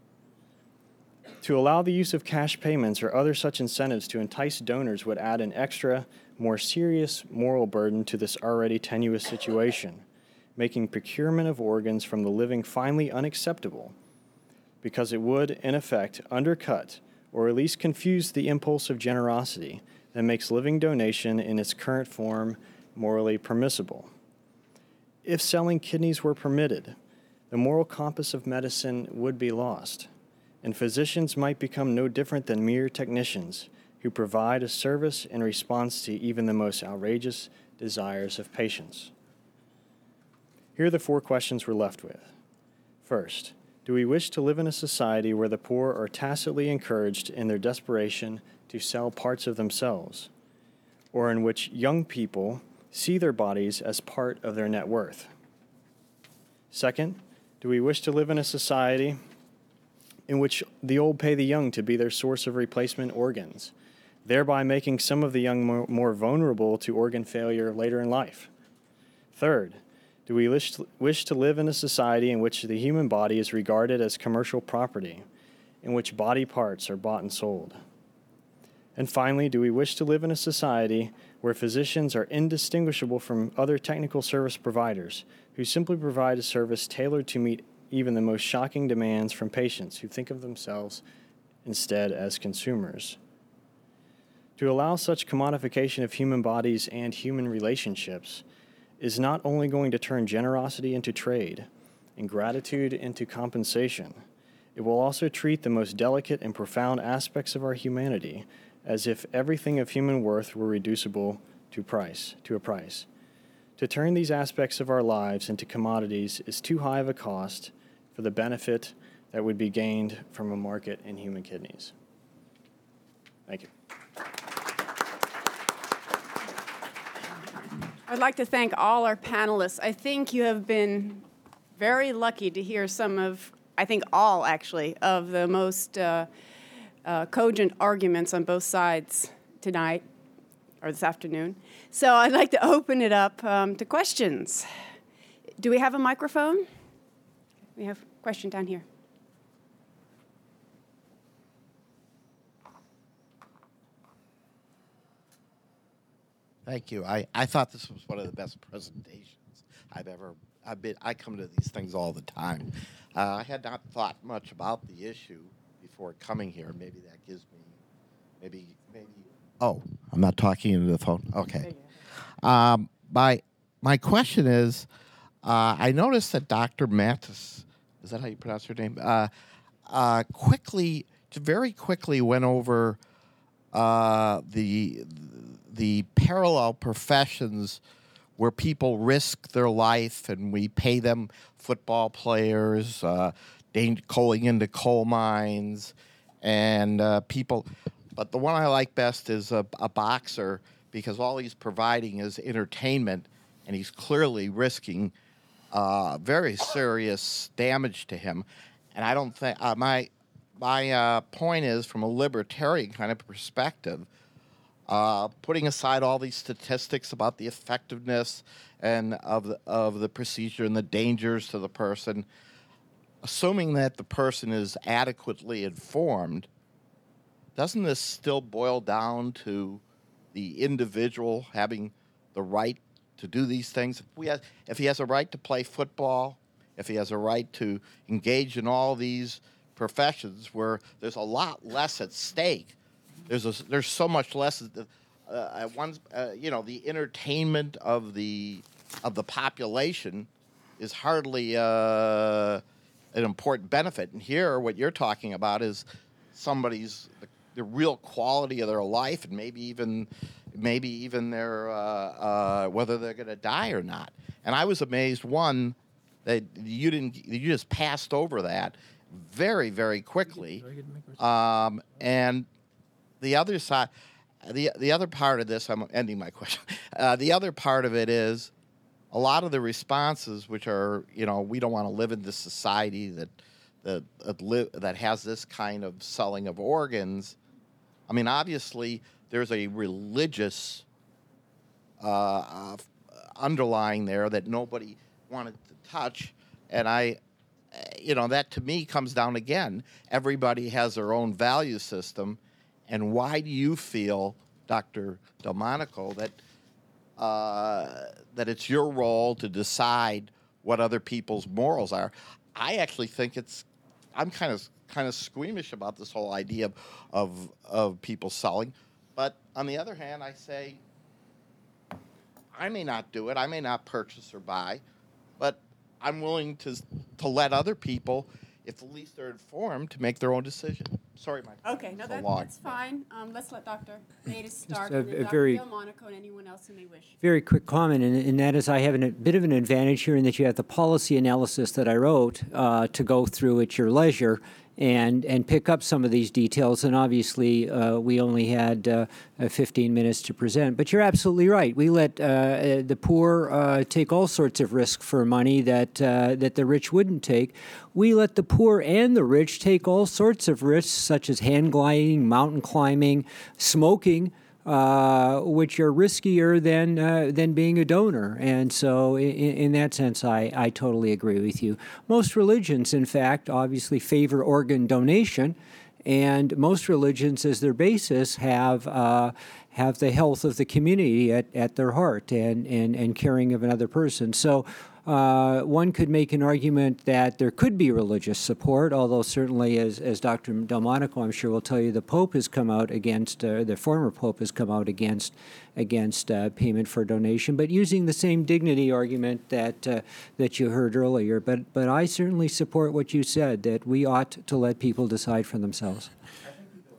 To allow the use of cash payments or other such incentives to entice donors would add an extra, more serious moral burden to this already tenuous situation, making procurement of organs from the living finally unacceptable, because it would, in effect, undercut or at least confuse the impulse of generosity that makes living donation in its current form morally permissible. If selling kidneys were permitted, the moral compass of medicine would be lost, and physicians might become no different than mere technicians who provide a service in response to even the most outrageous desires of patients. Here are the four questions we're left with. First, do we wish to live in a society where the poor are tacitly encouraged in their desperation to sell parts of themselves, or in which young people see their bodies as part of their net worth? Second, do we wish to live in a society in which the old pay the young to be their source of replacement organs, thereby making some of the young more, more vulnerable to organ failure later in life? Third, do we wish to, wish to live in a society in which the human body is regarded as commercial property, in which body parts are bought and sold? And finally, do we wish to live in a society where physicians are indistinguishable from other technical service providers who simply provide a service tailored to meet even the most shocking demands from patients who think of themselves instead as consumers? To allow such commodification of human bodies and human relationships is not only going to turn generosity into trade and gratitude into compensation, it will also treat the most delicate and profound aspects of our humanity as if everything of human worth were reducible to price, to a price. To turn these aspects of our lives into commodities is too high of a cost for the benefit that would be gained from a market in human kidneys. Thank you. I'd like to thank all our panelists. I think you have been very lucky to hear some of, I think all actually, of the most uh, uh, cogent arguments on both sides tonight, or this afternoon. So I'd like to open it up um, to questions. Do we have a microphone? We have a question down here. Thank you. I, I thought this was one of the best presentations I've ever, I've been, I come to these things all the time. Uh, I had not thought much about the issue before coming here. Maybe that gives me, maybe, maybe, oh, I'm not talking into the phone? Okay. Um, my, my question is, uh, I noticed that Doctor Mattis, is that how you pronounce her name? Uh, uh, quickly, very quickly went over uh, the the parallel professions where people risk their life and we pay them, football players, uh, coaling into coal mines, and uh, people. But the one I like best is a, a boxer, because all he's providing is entertainment, and he's clearly risking uh, very serious damage to him. And I don't think uh, my my uh, point is, from a libertarian kind of perspective, uh, putting aside all these statistics about the effectiveness and of the, of the procedure and the dangers to the person, assuming that the person is adequately informed, doesn't this still boil down to the individual having the right to do these things? If, we have, if he has a right to play football, if he has a right to engage in all these professions where there's a lot less at stake, there's a, there's so much less. Uh, at one, uh, you know, the entertainment of the of the population is hardly uh, an important benefit. And here, what you're talking about is somebody's the, the real quality of their life, and maybe even maybe even their uh, uh, whether they're going to die or not. And I was amazed, one, that you didn't you just passed over that very very quickly, um, and the other side, the the other part of this, I'm ending my question. Uh, the other part of it is a lot of the responses, which are, you know, we don't want to live in this society that that that, li- that has this kind of selling of organs. I mean, obviously, there's a religious uh, uh, underlying there that nobody wanted to touch, and I, you know, that to me comes down again. Everybody has their own value system, and why do you feel, Doctor Delmonico, that uh, that it's your role to decide what other people's morals are? I actually think it's. I'm kind of kind of squeamish about this whole idea of, of of people selling, but on the other hand, I say I may not do it. I may not purchase or buy, but I'm willing to to let other people, if at least they're informed, to make their own decision. Sorry, my Okay, no, so that, long. that's fine. Um, let's let Doctor Matus start, a- and then a Doctor very- Delmonico and anyone else who may wish. Very quick comment, and, and that is I have an, a bit of an advantage here in that you have the policy analysis that I wrote uh, to go through at your leisure and and pick up some of these details. And obviously, uh, we only had uh, uh, fifteen minutes to present. But you're absolutely right. We let uh, uh, the poor uh, take all sorts of risk for money that uh, that the rich wouldn't take. We let the poor and the rich take all sorts of risks, such as hand gliding, mountain climbing, smoking, uh, which are riskier than uh, than being a donor. And so in, in that sense, I, I totally agree with you. Most religions, in fact, obviously favor organ donation, and most religions as their basis have uh, have the health of the community at, at their heart and, and, and caring of another person. So Uh, one could make an argument that there could be religious support, although certainly, as, as Doctor Delmonico, I'm sure, will tell you, the Pope has come out against, uh, the former Pope has come out against against uh, payment for donation, but using the same dignity argument that uh, that you heard earlier. But but I certainly support what you said, that we ought to let people decide for themselves. I think you do.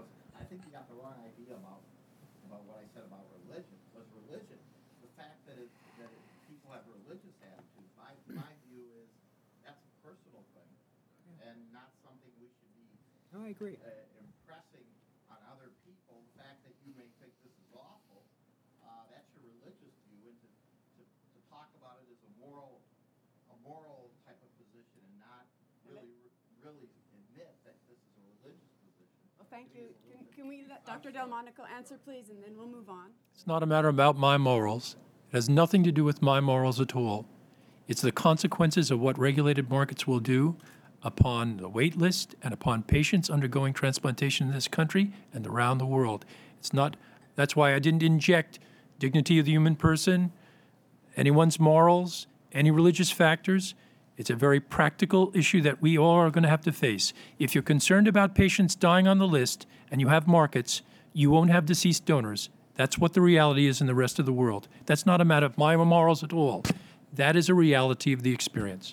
I think you got the wrong idea about about what I said about religion. Was religion the fact that it, that it, people have religious attitudes? My my view is that's a personal thing, and not something we should be Oh, I agree. uh, impressing on other people. The fact that you may think this is awful, uh, that's your religious view, and to, to to talk about it as a moral a moral type of position, and not really really admit that this is a religious position. Well, thank you. Can, can we let Doctor Delmonico answer, please, and then we'll move on? It's not a matter about my morals. It has nothing to do with my morals at all. It's the consequences of what regulated markets will do upon the wait list and upon patients undergoing transplantation in this country and around the world. It's not, that's why I didn't inject dignity of the human person, anyone's morals, any religious factors. It's a very practical issue that we all are going to have to face. If you're concerned about patients dying on the list and you have markets, you won't have deceased donors. That's what the reality is in the rest of the world. That's not a matter of my morals at all. That is a reality of the experience.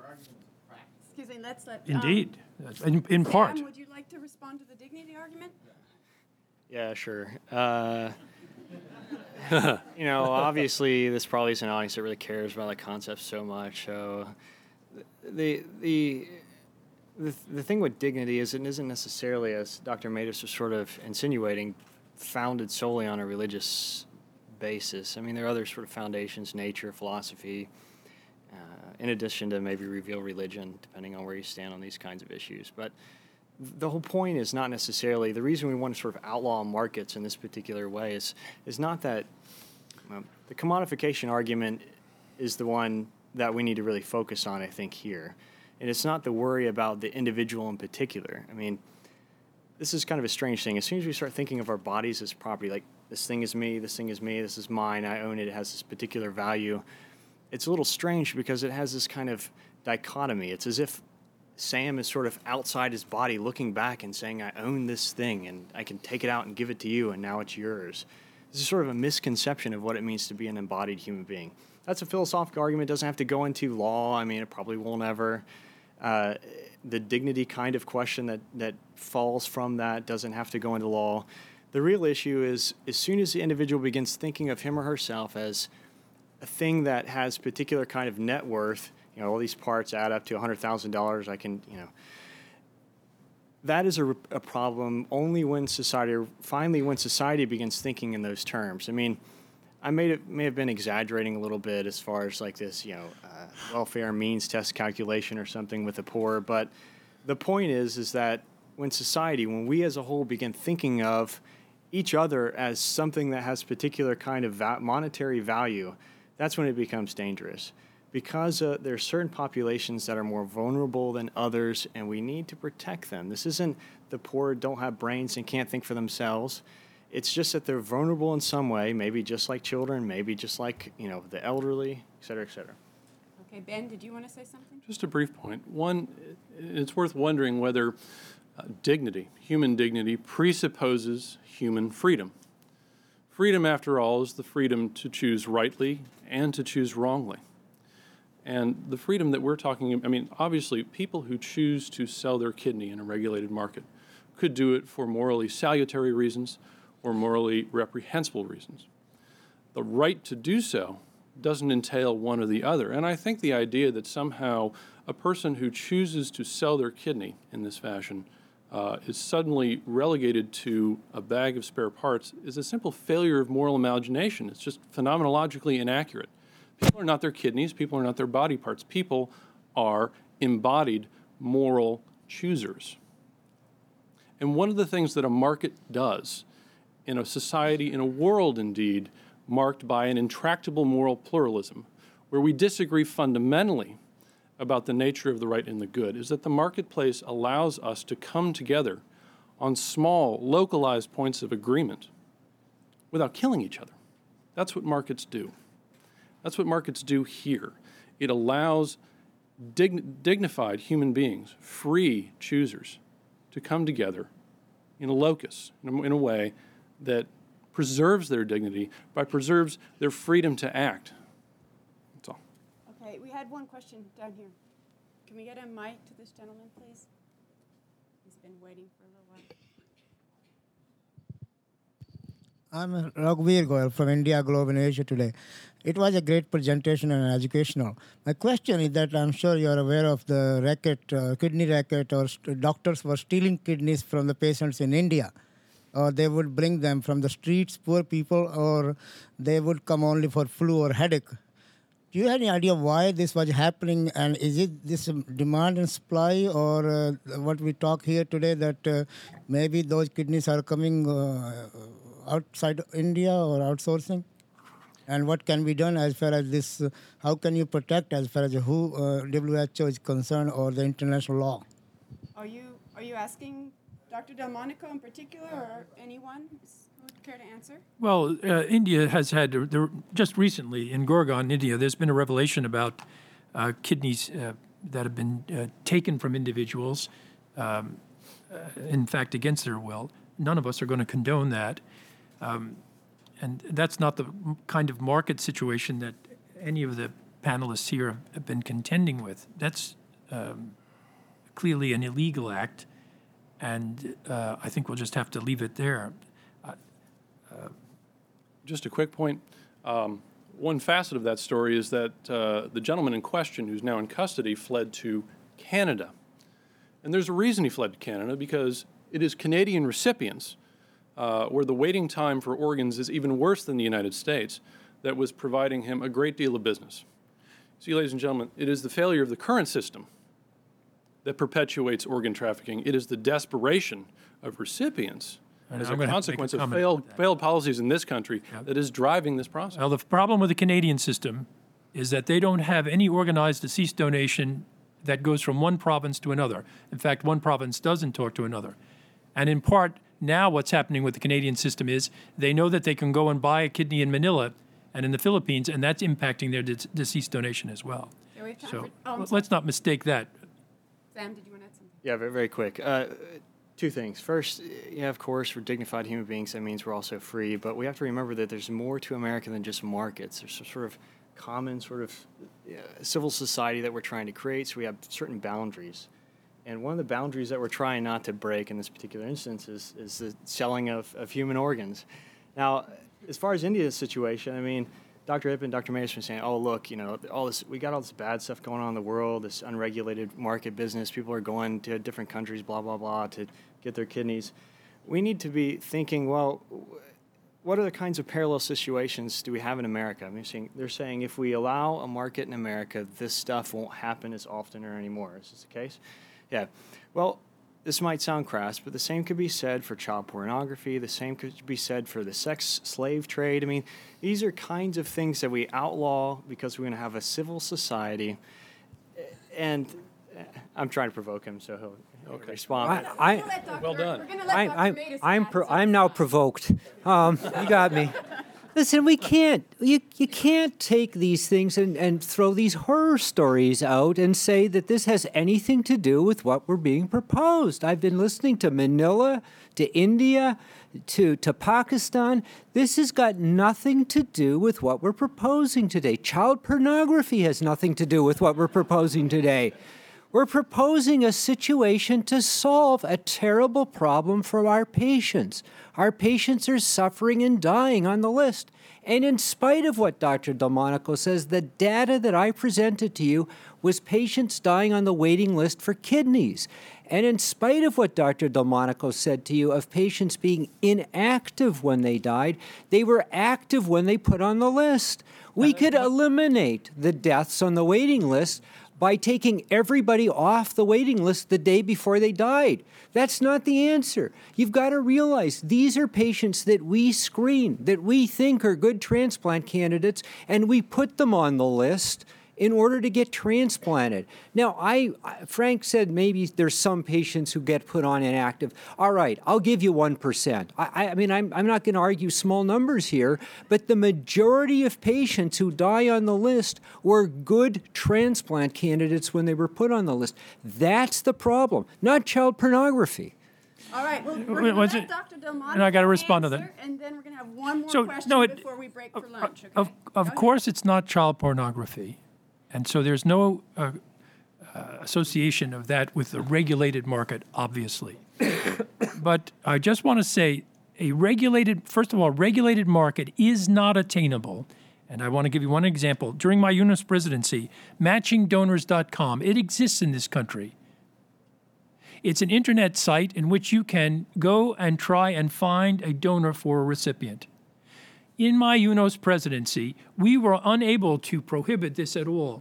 Excuse me, let's let... um, Indeed, in, in part. Sam, would you like to respond to the dignity argument? Yeah, sure. Uh, you know, obviously, this probably is an audience that really cares about the concept so much. So, the the the the thing with dignity is it isn't necessarily, as Doctor Matus was sort of insinuating, founded solely on a religious basis. I mean, there are other sort of foundations, nature, philosophy, uh, in addition to maybe reveal religion, depending on where you stand on these kinds of issues. But the whole point is not necessarily, the reason we want to sort of outlaw markets in this particular way is, is not that um, the commodification argument is the one that we need to really focus on, I think, here. And it's not the worry about the individual in particular. I mean, this is kind of a strange thing. As soon as we start thinking of our bodies as property, like this thing is me, this thing is me, this is mine, I own it, it has this particular value, it's a little strange because it has this kind of dichotomy. It's as if Sam is sort of outside his body looking back and saying, I own this thing and I can take it out and give it to you and now it's yours. This is sort of a misconception of what it means to be an embodied human being. That's a philosophical argument. It doesn't have to go into law. I mean, it probably won't ever. Uh, the dignity kind of question that, that falls from that doesn't have to go into law. The real issue is as soon as the individual begins thinking of him or herself as a thing that has particular kind of net worth, you know, all these parts add up to one hundred thousand dollars, I can, you know, that is a, a problem only when society, or finally when society begins thinking in those terms. I mean, I may have, may have been exaggerating a little bit as far as like this, you know, uh, welfare means test calculation or something with the poor, but the point is, is that when society, when we as a whole begin thinking of each other as something that has particular kind of va- monetary value, that's when it becomes dangerous. Because uh, there are certain populations that are more vulnerable than others, and we need to protect them. This isn't the poor don't have brains and can't think for themselves. It's just that they're vulnerable in some way, maybe just like children, maybe just like, you know, the elderly, et cetera, et cetera. Okay, Ben, did you want to say something? Just a brief point. One, it's worth wondering whether uh, dignity, human dignity, presupposes human freedom. Freedom, after all, is the freedom to choose rightly and to choose wrongly. And the freedom that we're talking about, I mean, obviously, people who choose to sell their kidney in a regulated market could do it for morally salutary reasons or morally reprehensible reasons. The right to do so doesn't entail one or the other. And I think the idea that somehow a person who chooses to sell their kidney in this fashion uh, is suddenly relegated to a bag of spare parts is a simple failure of moral imagination. It's just phenomenologically inaccurate. People are not their kidneys. People are not their body parts. People are embodied moral choosers. And one of the things that a market does in a society, in a world indeed, marked by an intractable moral pluralism, where we disagree fundamentally about the nature of the right and the good, is that the marketplace allows us to come together on small, localized points of agreement without killing each other. That's what markets do. That's what markets do here. It allows dig- dignified human beings, free choosers, to come together in a locus, in a, in a way that preserves their dignity, but preserves their freedom to act. That's all. Okay, we had one question down here. Can we get a mic to this gentleman, please? He's been waiting for a little while. I'm Raghuveer Goyal from India Globe in Asia Today. It was a great presentation and educational. My question is that I'm sure you're aware of the racket, uh, kidney racket, or st- doctors were stealing kidneys from the patients in India. Or they would bring them from the streets, poor people, or they would come only for flu or headache. Do you have any idea why this was happening, and is it this demand and supply, or uh, what we talk here today that uh, maybe those kidneys are coming uh, outside India or outsourcing? And what can be done as far as this, uh, how can you protect as far as who uh, W H O is concerned or the international law? Are you are you asking Doctor Delmonico in particular, or anyone who would care to answer? Well, uh, India has had, there, just recently in Gurgaon, India, there's been a revelation about uh, kidneys uh, that have been uh, taken from individuals, um, uh, in fact, against their will. None of us are going to condone that. Um, and that's not the kind of market situation that any of the panelists here have been contending with. That's um, clearly an illegal act, and uh, I think we'll just have to leave it there. Uh, uh, Just a quick point. Um, one facet of that story is that uh, the gentleman in question, who's now in custody, fled to Canada. And there's a reason he fled to Canada, because it is Canadian recipients, uh, where the waiting time for organs is even worse than the United States, that was providing him a great deal of business. See, ladies and gentlemen, it is the failure of the current system that perpetuates organ trafficking. It is the desperation of recipients And as I'm a gonna consequence make a of comment failed, about that. failed policies in this country Yep. that is driving this process. Well, the problem with the Canadian system is that they don't have any organized deceased donation that goes from one province to another. In fact, one province doesn't talk to another. And in part, now what's happening with the Canadian system is they know that they can go and buy a kidney in Manila and in the Philippines, and that's impacting their de- deceased donation as well. Yeah, we have time So for- oh, I'm l- sorry. let's not mistake that. Sam, did you want to add something? Yeah, very, very quick. Uh, two things. First, yeah, of course, we're dignified human beings. That means we're also free. But we have to remember that there's more to America than just markets. There's some sort of common sort of uh, civil society that we're trying to create. So we have certain boundaries. And one of the boundaries that we're trying not to break in this particular instance is, is the selling of, of human organs. Now, as far as India's situation, I mean, Doctor Ip and Doctor Mays were saying, oh, look, you know, all this, we got all this bad stuff going on in the world, this unregulated market business. People are going to different countries, blah, blah, blah, to get their kidneys. We need to be thinking, well, what other kinds of parallel situations do we have in America? I mean, saying, they're saying if we allow a market in America, this stuff won't happen as often or anymore. Is this the case? Yeah. Well, this might sound crass, but the same could be said for child pornography. The same could be said for the sex slave trade. I mean, these are kinds of things that we outlaw because we're going to have a civil society. And I'm trying to provoke him, so he'll, he'll respond. I, We're gonna let Doctor Well done. We're going to let I, Doctor I'm, Matus I'm, add pro- something. I'm now provoked. Um, you got me. Listen, we can't, you, you can't take these things and, and throw these horror stories out and say that this has anything to do with what we're being proposed. I've been listening to Manila, to India, to, to Pakistan. This has got nothing to do with what we're proposing today. Child pornography has nothing to do with what we're proposing today. We're proposing a situation to solve a terrible problem for our patients. Our patients are suffering and dying on the list. And in spite of what Doctor Delmonico says, the data that I presented to you was patients dying on the waiting list for kidneys. And in spite of what Doctor Delmonico said to you of patients being inactive when they died, they were active when they put on the list. We could eliminate the deaths on the waiting list by taking everybody off the waiting list the day before they died. That's not the answer. You've got to realize these are patients that we screen, that we think are good transplant candidates, and we put them on the list in order to get transplanted. Now, I, I Frank said maybe there's some patients who get put on inactive. All right, I'll give you one percent. I, I mean, I'm, I'm not going to argue small numbers here, but the majority of patients who die on the list were good transplant candidates when they were put on the list. That's the problem, not child pornography. All right, well, we're Wait, going to what's let it- Doctor Delmonico and I gotta respond to that. answer, and then we're going to have one more So, question no, it- before we break for lunch. Okay? Of, of Go ahead. course, it's not child pornography. And so there's no uh, uh, association of that with the regulated market, obviously. But I just want to say a regulated, first of all, regulated market is not attainable. And I want to give you one example. During my UNOS presidency, matching donors dot com, it exists in this country. It's an internet site in which you can go and try and find a donor for a recipient. In my UNOS presidency, we were unable to prohibit this at all.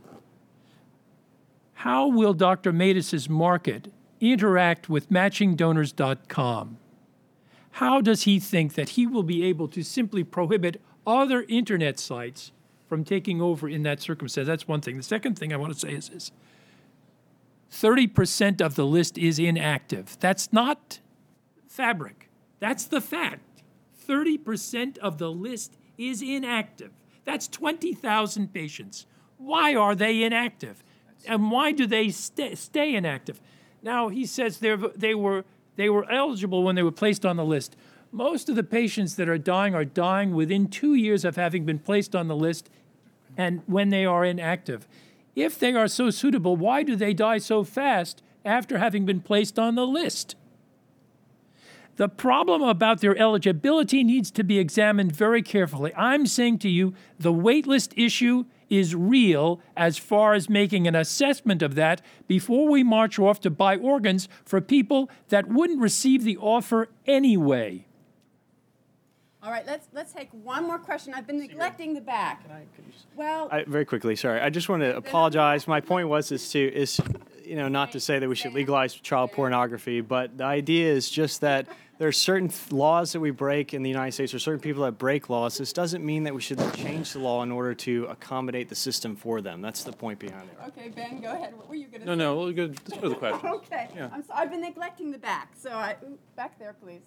How will Doctor Matus's market interact with matching donors dot com? How does he think that he will be able to simply prohibit other internet sites from taking over in that circumstance? That's one thing. The second thing I want to say is this. thirty percent of the list is inactive. That's not fabric. That's the fact. thirty percent of the list is inactive. That's twenty thousand patients. Why are they inactive? And why do they st- stay inactive? Now, he says they were, they were eligible when they were placed on the list. Most of the patients that are dying are dying within two years of having been placed on the list and when they are inactive. If they are so suitable, why do they die so fast after having been placed on the list? The problem about their eligibility needs to be examined very carefully. I'm saying to you, the waitlist issue is real as far as making an assessment of that before we march off to buy organs for people that wouldn't receive the offer anyway. All right, let's let's take one more question. I've been neglecting the back. Can I, could you just- Well, I, very quickly, sorry. I just want to apologize. My point was is to is you know not to say that we should legalize child pornography, but the idea is just that there are certain th- laws that we break in the United States, or certain people that break laws. This doesn't mean that we should change the law in order to accommodate the system for them. That's the point behind it. okay, Ben, go ahead. What were you going to No, say? no, we'll go, let's go to the question. Okay. Yeah. I'm so, I've been neglecting the back, so I ooh, back there, please.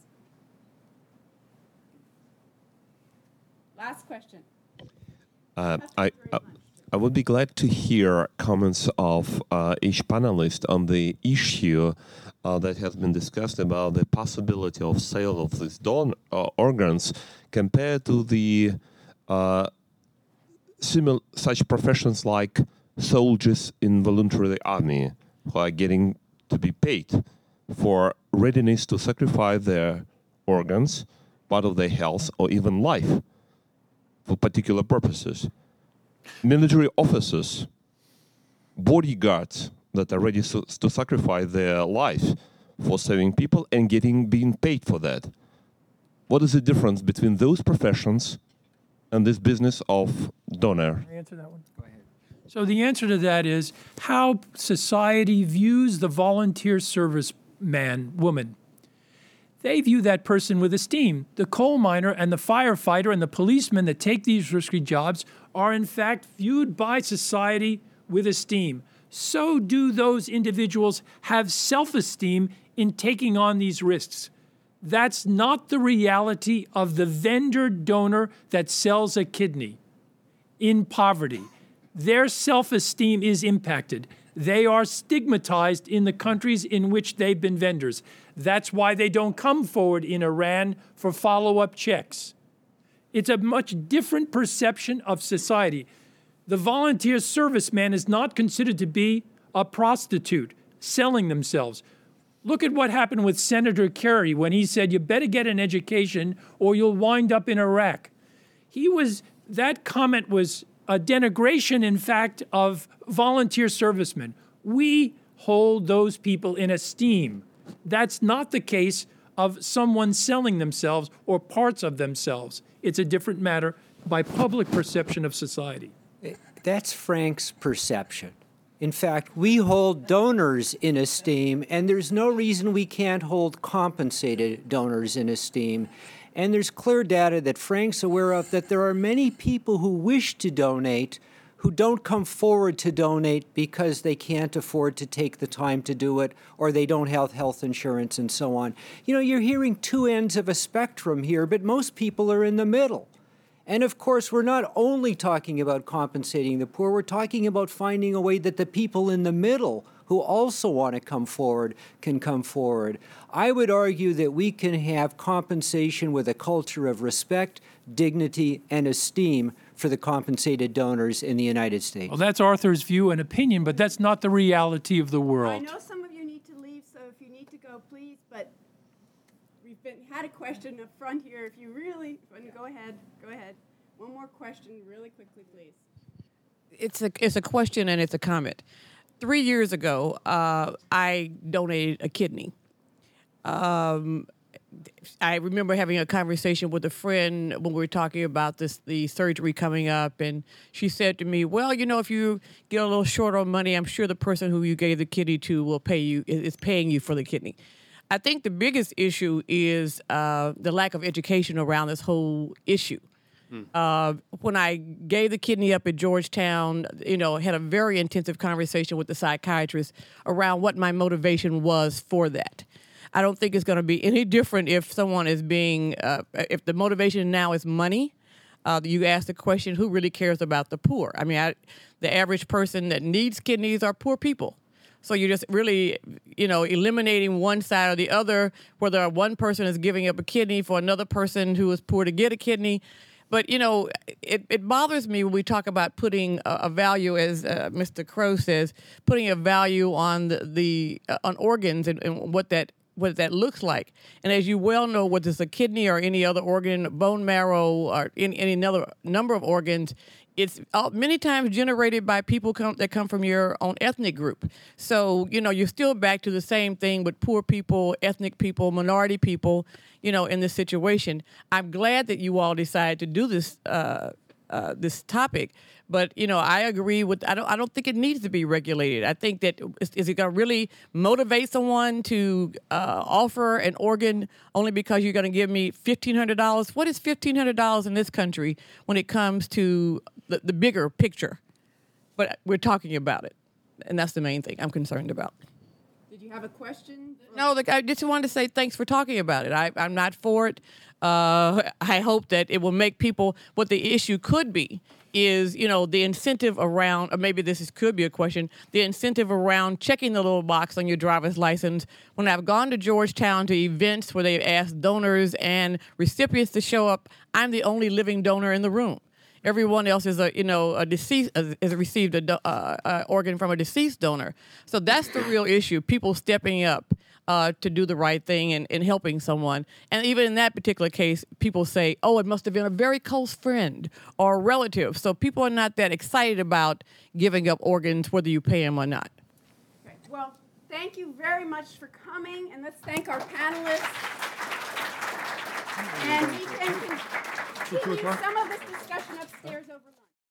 Last question. Uh, Thank I, you very I much. I would be glad to hear comments of uh, each panelist on the issue uh, that has been discussed about the possibility of sale of these don- uh, organs compared to the uh, simil- such professions like soldiers in voluntary army who are getting to be paid for readiness to sacrifice their organs, part of their health, or even life for particular purposes. Military officers, bodyguards that are ready to, to sacrifice their life for saving people and getting being paid for that. What is the difference between those professions and this business of donor? Can I answer that one? Go ahead. So the answer to that is how society views the volunteer service man, woman. They view that person with esteem. The coal miner and the firefighter and the policeman that take these risky jobs are in fact viewed by society with esteem. So do those individuals have self-esteem in taking on these risks. That's not the reality of the vendor donor that sells a kidney in poverty. Their self-esteem is impacted. They are stigmatized in the countries in which they've been vendors. That's why they don't come forward in Iran for follow-up checks. It's a much different perception of society. The volunteer serviceman is not considered to be a prostitute selling themselves. Look at what happened with Senator Kerry when he said, you better get an education or you'll wind up in Iraq. He was, that comment was a denigration, in fact, of volunteer servicemen. We hold those people in esteem. That's not the case of someone selling themselves or parts of themselves. It's a different matter by public perception of society. That's Frank's perception. In fact, we hold donors in esteem, and there's no reason we can't hold compensated donors in esteem. And there's clear data that Frank's aware of that there are many people who wish to donate who don't come forward to donate because they can't afford to take the time to do it, or they don't have health insurance and so on. You know, you're hearing two ends of a spectrum here, but most people are in the middle. And of course, we're not only talking about compensating the poor, we're talking about finding a way that the people in the middle who also want to come forward can come forward. I would argue that we can have compensation with a culture of respect, dignity, and esteem for the compensated donors in the United States. Well, that's Arthur's view and opinion, but that's not the reality of the I world. know some of you need to leave, so if you need to go, please, but we've been, had a question up front here. If you really, go ahead, go ahead. One more question really quickly, please. It's a, it's a question and it's a comment. Three years ago, uh, I donated a kidney. Um, I remember having a conversation with a friend when we were talking about this, the surgery coming up, and she said to me, well, you know, if you get a little short on money, I'm sure the person who you gave the kidney to will pay you, is paying you for the kidney. I think the biggest issue is uh, the lack of education around this whole issue. Uh, when I gave the kidney up at Georgetown, you know, had a very intensive conversation with the psychiatrist around what my motivation was for that. I don't think it's going to be any different if someone is being, uh, if the motivation now is money. Uh, you ask the question, who really cares about the poor? I mean, I, the average person that needs kidneys are poor people. So you're just really, you know, eliminating one side or the other, whether one person is giving up a kidney for another person who is poor to get a kidney. But, you know, it, it bothers me when we talk about putting a, a value, as uh, Mister Crow says, putting a value on the, the uh, on organs and, and what that what that looks like. And as you well know, whether it's a kidney or any other organ, bone marrow or any, any other number of organs, it's uh, many times generated by people come, that come from your own ethnic group. So, you know, you're still back to the same thing with poor people, ethnic people, minority people, you know, in this situation. I'm glad that you all decided to do this uh, uh, this topic. But, you know, I agree with, I don't I don't think it needs to be regulated. I think that, is, is it going to really motivate someone to uh, offer an organ only because you're going to give me fifteen hundred dollars? What is fifteen hundred dollars in this country when it comes to the, the bigger picture? But we're talking about it, and that's the main thing I'm concerned about. Did you have a question? No, look, I just wanted to say thanks for talking about it. I, I'm not for it. Uh, I hope that it will make people, what the issue could be is, you know, the incentive around, or maybe this is, could be a question, the incentive around checking the little box on your driver's license. When I've gone to Georgetown to events where they've asked donors and recipients to show up, I'm the only living donor in the room. Everyone else is a, you know, a deceased, uh, has received a do- uh, uh, organ from a deceased donor. So that's the real issue, people stepping up uh, to do the right thing and, and helping someone. And even in that particular case, people say, oh, it must have been a very close friend or a relative. So people are not that excited about giving up organs, whether you pay them or not. Okay. Well, thank you very much for coming, and let's thank our panelists. And we can continue some of this discussion upstairs over lunch.